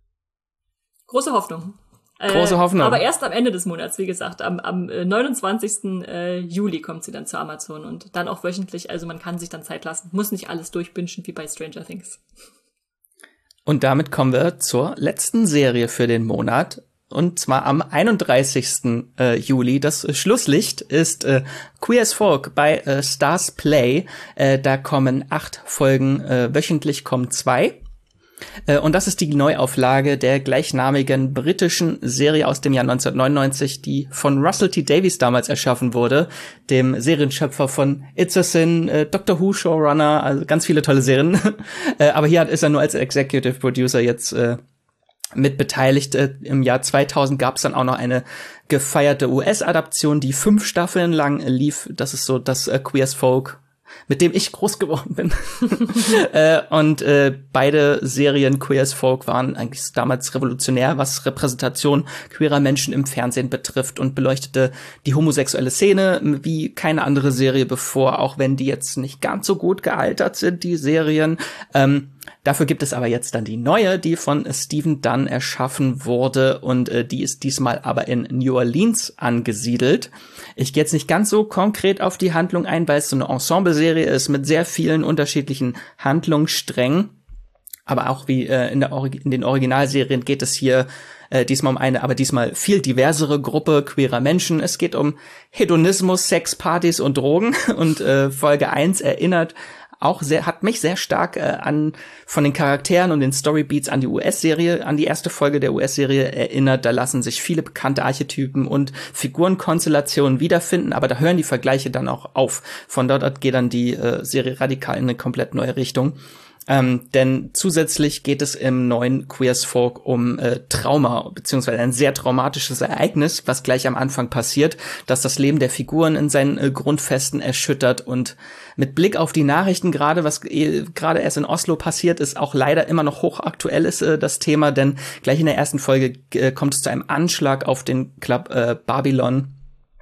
Große Hoffnung. Große Hoffnung. Aber erst am Ende des Monats, wie gesagt. Am 29. Juli kommt sie dann zu Amazon und dann auch wöchentlich. Also man kann sich dann Zeit lassen. Muss nicht alles durchbingen wie bei Stranger Things. Und damit kommen wir zur letzten Serie für den Monat. Und zwar am 31. Juli. Das Schlusslicht ist Queer as Folk bei Stars Play. Da kommen 8 Folgen, wöchentlich kommen 2. Und das ist die Neuauflage der gleichnamigen britischen Serie aus dem Jahr 1999, die von Russell T. Davies damals erschaffen wurde, dem Serienschöpfer von It's a Sin, Doctor Who Showrunner, also ganz viele tolle Serien. Aber hier ist er nur als Executive Producer jetzt mit beteiligt. Im Jahr 2000 gab es dann auch noch eine gefeierte US-Adaption, die 5 Staffeln lang lief. Das ist so das Queer as Folk, mit dem ich groß geworden bin. Und beide Serien Queer as Folk waren eigentlich damals revolutionär, was Repräsentation queerer Menschen im Fernsehen betrifft und beleuchtete die homosexuelle Szene wie keine andere Serie bevor, auch wenn die jetzt nicht ganz so gut gealtert sind, die Serien. Dafür gibt es aber jetzt dann die neue, die von Stephen Dunn erschaffen wurde und die ist diesmal aber in New Orleans angesiedelt. Ich gehe jetzt nicht ganz so konkret auf die Handlung ein, weil es so eine Ensemble-Serie ist mit sehr vielen unterschiedlichen Handlungssträngen. Aber auch wie in den Originalserien geht es hier diesmal um eine, aber diesmal viel diversere Gruppe queerer Menschen. Es geht um Hedonismus, Sex, Partys und Drogen und Folge 1 erinnert hat mich sehr stark von den Charakteren und den Storybeats an die US-Serie, an die erste Folge der US-Serie erinnert. Da lassen sich viele bekannte Archetypen und Figurenkonstellationen wiederfinden, aber da hören die Vergleiche dann auch auf. Von dort geht dann die Serie radikal in eine komplett neue Richtung. Denn zusätzlich geht es im neuen Queer as Folk um Trauma, beziehungsweise ein sehr traumatisches Ereignis, was gleich am Anfang passiert, das das Leben der Figuren in seinen Grundfesten erschüttert. Und mit Blick auf die Nachrichten gerade, was gerade erst in Oslo passiert ist, auch leider immer noch hochaktuell ist das Thema, denn gleich in der ersten Folge kommt es zu einem Anschlag auf den Club Babylon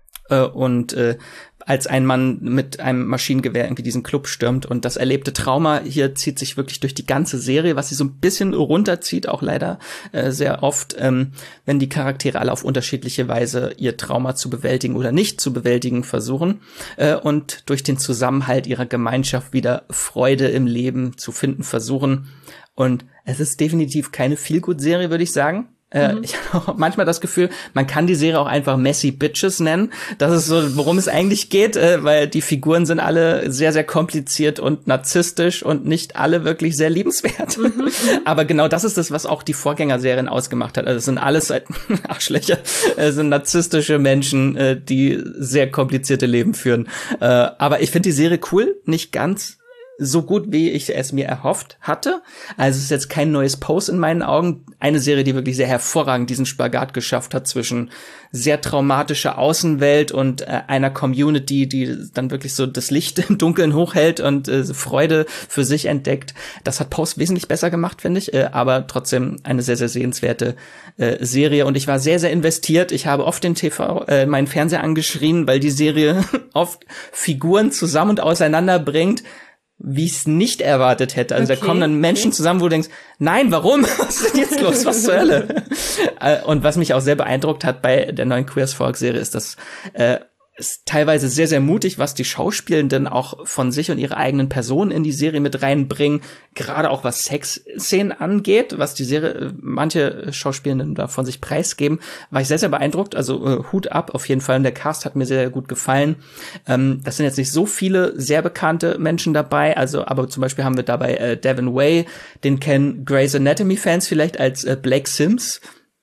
und als ein Mann mit einem Maschinengewehr irgendwie diesen Club stürmt. Und das erlebte Trauma hier zieht sich wirklich durch die ganze Serie, was sie so ein bisschen runterzieht, auch leider sehr oft, wenn die Charaktere alle auf unterschiedliche Weise ihr Trauma zu bewältigen oder nicht zu bewältigen versuchen und durch den Zusammenhalt ihrer Gemeinschaft wieder Freude im Leben zu finden versuchen. Und es ist definitiv keine Feel-Good-Serie, würde ich sagen. Ich habe manchmal das Gefühl, man kann die Serie auch einfach Messy Bitches nennen. Das ist so, worum es eigentlich geht, weil die Figuren sind alle sehr, sehr kompliziert und narzisstisch und nicht alle wirklich sehr liebenswert. Aber genau das ist das, was auch die Vorgängerserien ausgemacht hat. Also es sind alles Arschlöcher, es sind narzisstische Menschen, die sehr komplizierte Leben führen. Aber ich finde die Serie cool, nicht ganz so gut, wie ich es mir erhofft hatte. Also es ist jetzt kein neues Pose in meinen Augen. Eine Serie, die wirklich sehr hervorragend diesen Spagat geschafft hat zwischen sehr traumatischer Außenwelt und einer Community, die dann wirklich so das Licht im Dunkeln hochhält und Freude für sich entdeckt. Das hat Pose wesentlich besser gemacht, finde ich, aber trotzdem eine sehr, sehr sehenswerte Serie. Und ich war sehr, sehr investiert. Ich habe oft meinen Fernseher angeschrien, weil die Serie oft Figuren zusammen und auseinander bringt, wie ich es nicht erwartet hätte. Also da kommen dann Menschen zusammen, wo du denkst, nein, warum? Was ist denn jetzt los? Was zur Hölle? Und was mich auch sehr beeindruckt hat bei der neuen Queer as Folk-Serie ist, dass ist teilweise sehr, sehr mutig, was die Schauspielenden auch von sich und ihre eigenen Personen in die Serie mit reinbringen, gerade auch was Sexszenen angeht, was die Serie, manche Schauspielenden da von sich preisgeben, war ich sehr, sehr beeindruckt, also Hut ab auf jeden Fall, und der Cast hat mir sehr, sehr gut gefallen. Das sind jetzt nicht so viele sehr bekannte Menschen dabei, also aber zum Beispiel haben wir dabei Devin Way, den kennen Grey's Anatomy-Fans vielleicht als Blake Sims.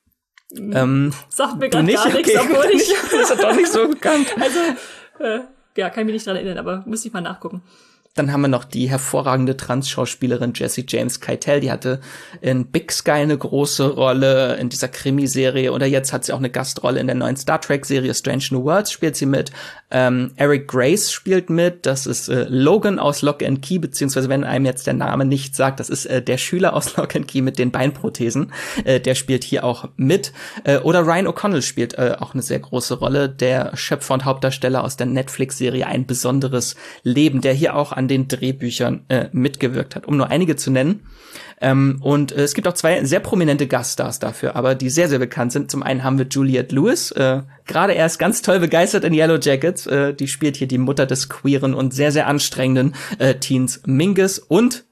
Sagt mir gerade gar nichts, obwohl ich... Das ist doch nicht so bekannt. Also, ja, kann ich mich nicht dran erinnern, aber müsste ich mal nachgucken. Dann haben wir noch die hervorragende Trans-Schauspielerin Jessie James Keitel, die hatte in Big Sky eine große Rolle, in dieser Krimiserie, oder jetzt hat sie auch eine Gastrolle in der neuen Star Trek-Serie Strange New Worlds, spielt sie mit. Eric Grace spielt mit, das ist Logan aus Lock and Key, beziehungsweise wenn einem jetzt der Name nicht sagt, das ist der Schüler aus Lock and Key mit den Beinprothesen, der spielt hier auch mit. Oder Ryan O'Connell spielt auch eine sehr große Rolle, der Schöpfer und Hauptdarsteller aus der Netflix-Serie Ein besonderes Leben, der hier auch an den Drehbüchern mitgewirkt hat, um nur einige zu nennen. Und es gibt auch zwei sehr prominente Gaststars dafür, aber die sehr, sehr bekannt sind. Zum einen haben wir Juliette Lewis, gerade erst ganz toll begeistert in Yellow Jackets. Die spielt hier die Mutter des queeren und sehr, sehr anstrengenden Teens Mingus und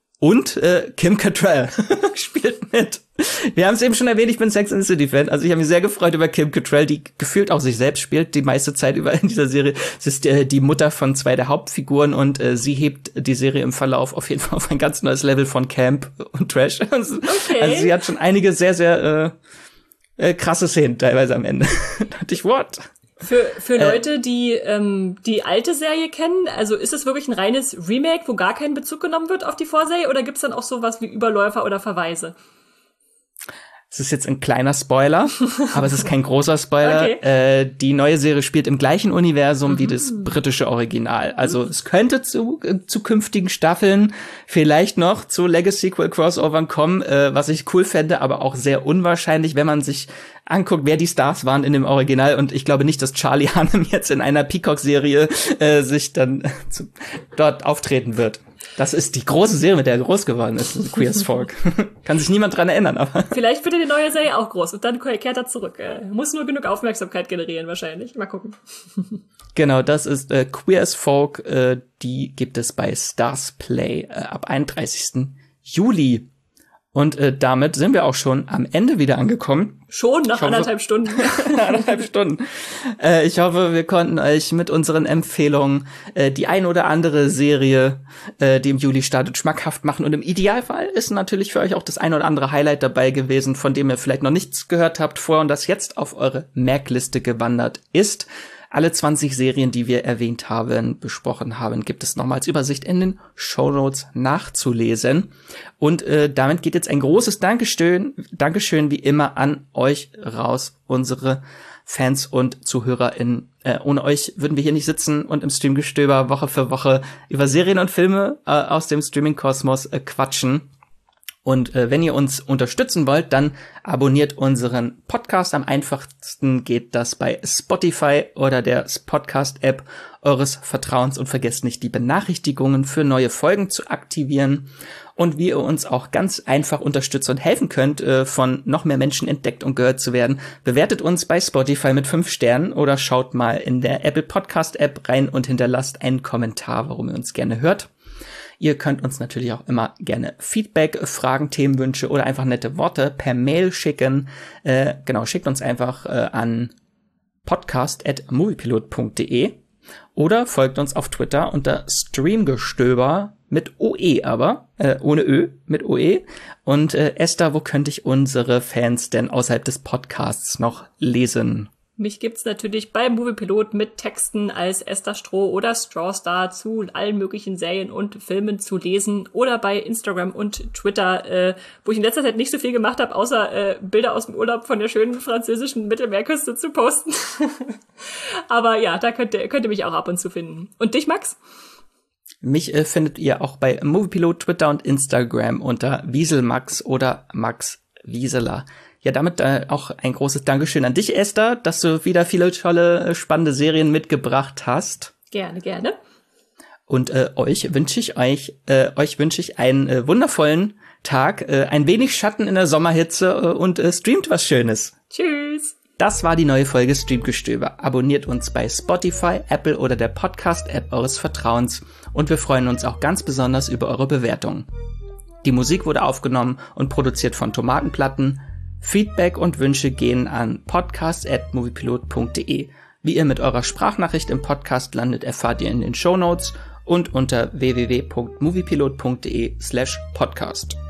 Kim Cattrall spielt mit. Wir haben es eben schon erwähnt, ich bin Sex and the City-Fan. Also ich habe mich sehr gefreut über Kim Cattrall, die gefühlt auch sich selbst spielt, die meiste Zeit über in dieser Serie. Sie ist die Mutter von zwei der Hauptfiguren und sie hebt die Serie im Verlauf auf jeden Fall auf ein ganz neues Level von Camp und Trash. Also sie hat schon einige sehr, sehr krasse Szenen teilweise am Ende. Da dachte ich, what? Für Leute, die die alte Serie kennen, also ist es wirklich ein reines Remake, wo gar kein Bezug genommen wird auf die Vorserie, oder gibt's dann auch sowas wie Überläufer oder Verweise? Es ist jetzt ein kleiner Spoiler, aber es ist kein großer Spoiler. Okay. Die neue Serie spielt im gleichen Universum wie das britische Original. Also es könnte zu zukünftigen Staffeln vielleicht noch zu Legacy-Sequel-Crossovern kommen, was ich cool fände, aber auch sehr unwahrscheinlich, wenn man sich anguckt, wer die Stars waren in dem Original. Und ich glaube nicht, dass Charlie Hunnam jetzt in einer Peacock-Serie sich dann dort auftreten wird. Das ist die große Serie, mit der er groß geworden ist, Queer as Folk. Kann sich niemand dran erinnern, aber. Vielleicht wird die neue Serie auch groß und dann kehrt er zurück. Muss nur genug Aufmerksamkeit generieren wahrscheinlich. Mal gucken. Genau, das ist Queer as Folk. Die gibt es bei Stars Play ab 31. Juli. Und damit sind wir auch schon am Ende wieder angekommen. Schon nach anderthalb Stunden. Anderthalb Stunden. Ich hoffe, wir konnten euch mit unseren Empfehlungen die ein oder andere Serie, die im Juli startet, schmackhaft machen. Und im Idealfall ist natürlich für euch auch das ein oder andere Highlight dabei gewesen, von dem ihr vielleicht noch nichts gehört habt vorher und das jetzt auf eure Merkliste gewandert ist. Alle 20 Serien, die wir erwähnt haben, besprochen haben, gibt es nochmals Übersicht in den Shownotes nachzulesen. Und damit geht jetzt ein großes Dankeschön wie immer an euch raus, unsere Fans und ZuhörerInnen. Ohne euch würden wir hier nicht sitzen und im Streamgestöber Woche für Woche über Serien und Filme aus dem Streaming-Kosmos quatschen. Und wenn ihr uns unterstützen wollt, dann abonniert unseren Podcast. Am einfachsten geht das bei Spotify oder der Podcast-App eures Vertrauens und vergesst nicht, die Benachrichtigungen für neue Folgen zu aktivieren. Und wie ihr uns auch ganz einfach unterstützt und helfen könnt, von noch mehr Menschen entdeckt und gehört zu werden, bewertet uns bei Spotify mit 5 Sternen oder schaut mal in der Apple Podcast-App rein und hinterlasst einen Kommentar, warum ihr uns gerne hört. Ihr könnt uns natürlich auch immer gerne Feedback, Fragen, Themenwünsche oder einfach nette Worte per Mail schicken. Schickt uns einfach an podcast@moviepilot.de oder folgt uns auf Twitter unter Streamgestöber mit OE aber, ohne Ö, mit OE. Und Esther, wo könnte ich unsere Fans denn außerhalb des Podcasts noch lesen? Mich gibt's natürlich bei Moviepilot mit Texten als Esther Stroh oder Strawstar zu allen möglichen Serien und Filmen zu lesen oder bei Instagram und Twitter, wo ich in letzter Zeit nicht so viel gemacht habe, außer Bilder aus dem Urlaub von der schönen französischen Mittelmeerküste zu posten. Aber ja, da könnt ihr mich auch ab und zu finden. Und dich, Max? Mich findet ihr auch bei Moviepilot, Twitter und Instagram unter Wieselmax oder Max Wieseler. Ja, damit auch ein großes Dankeschön an dich, Esther, dass du wieder viele tolle, spannende Serien mitgebracht hast. Gerne, gerne. Und euch wünsche ich einen wundervollen Tag, ein wenig Schatten in der Sommerhitze und streamt was Schönes. Tschüss. Das war die neue Folge Streamgestöber. Abonniert uns bei Spotify, Apple oder der Podcast-App eures Vertrauens und wir freuen uns auch ganz besonders über eure Bewertungen. Die Musik wurde aufgenommen und produziert von Tomatenplatten. Feedback und Wünsche gehen an podcast@moviepilot.de. Wie ihr mit eurer Sprachnachricht im Podcast landet, erfahrt ihr in den Shownotes und unter www.moviepilot.de/podcast.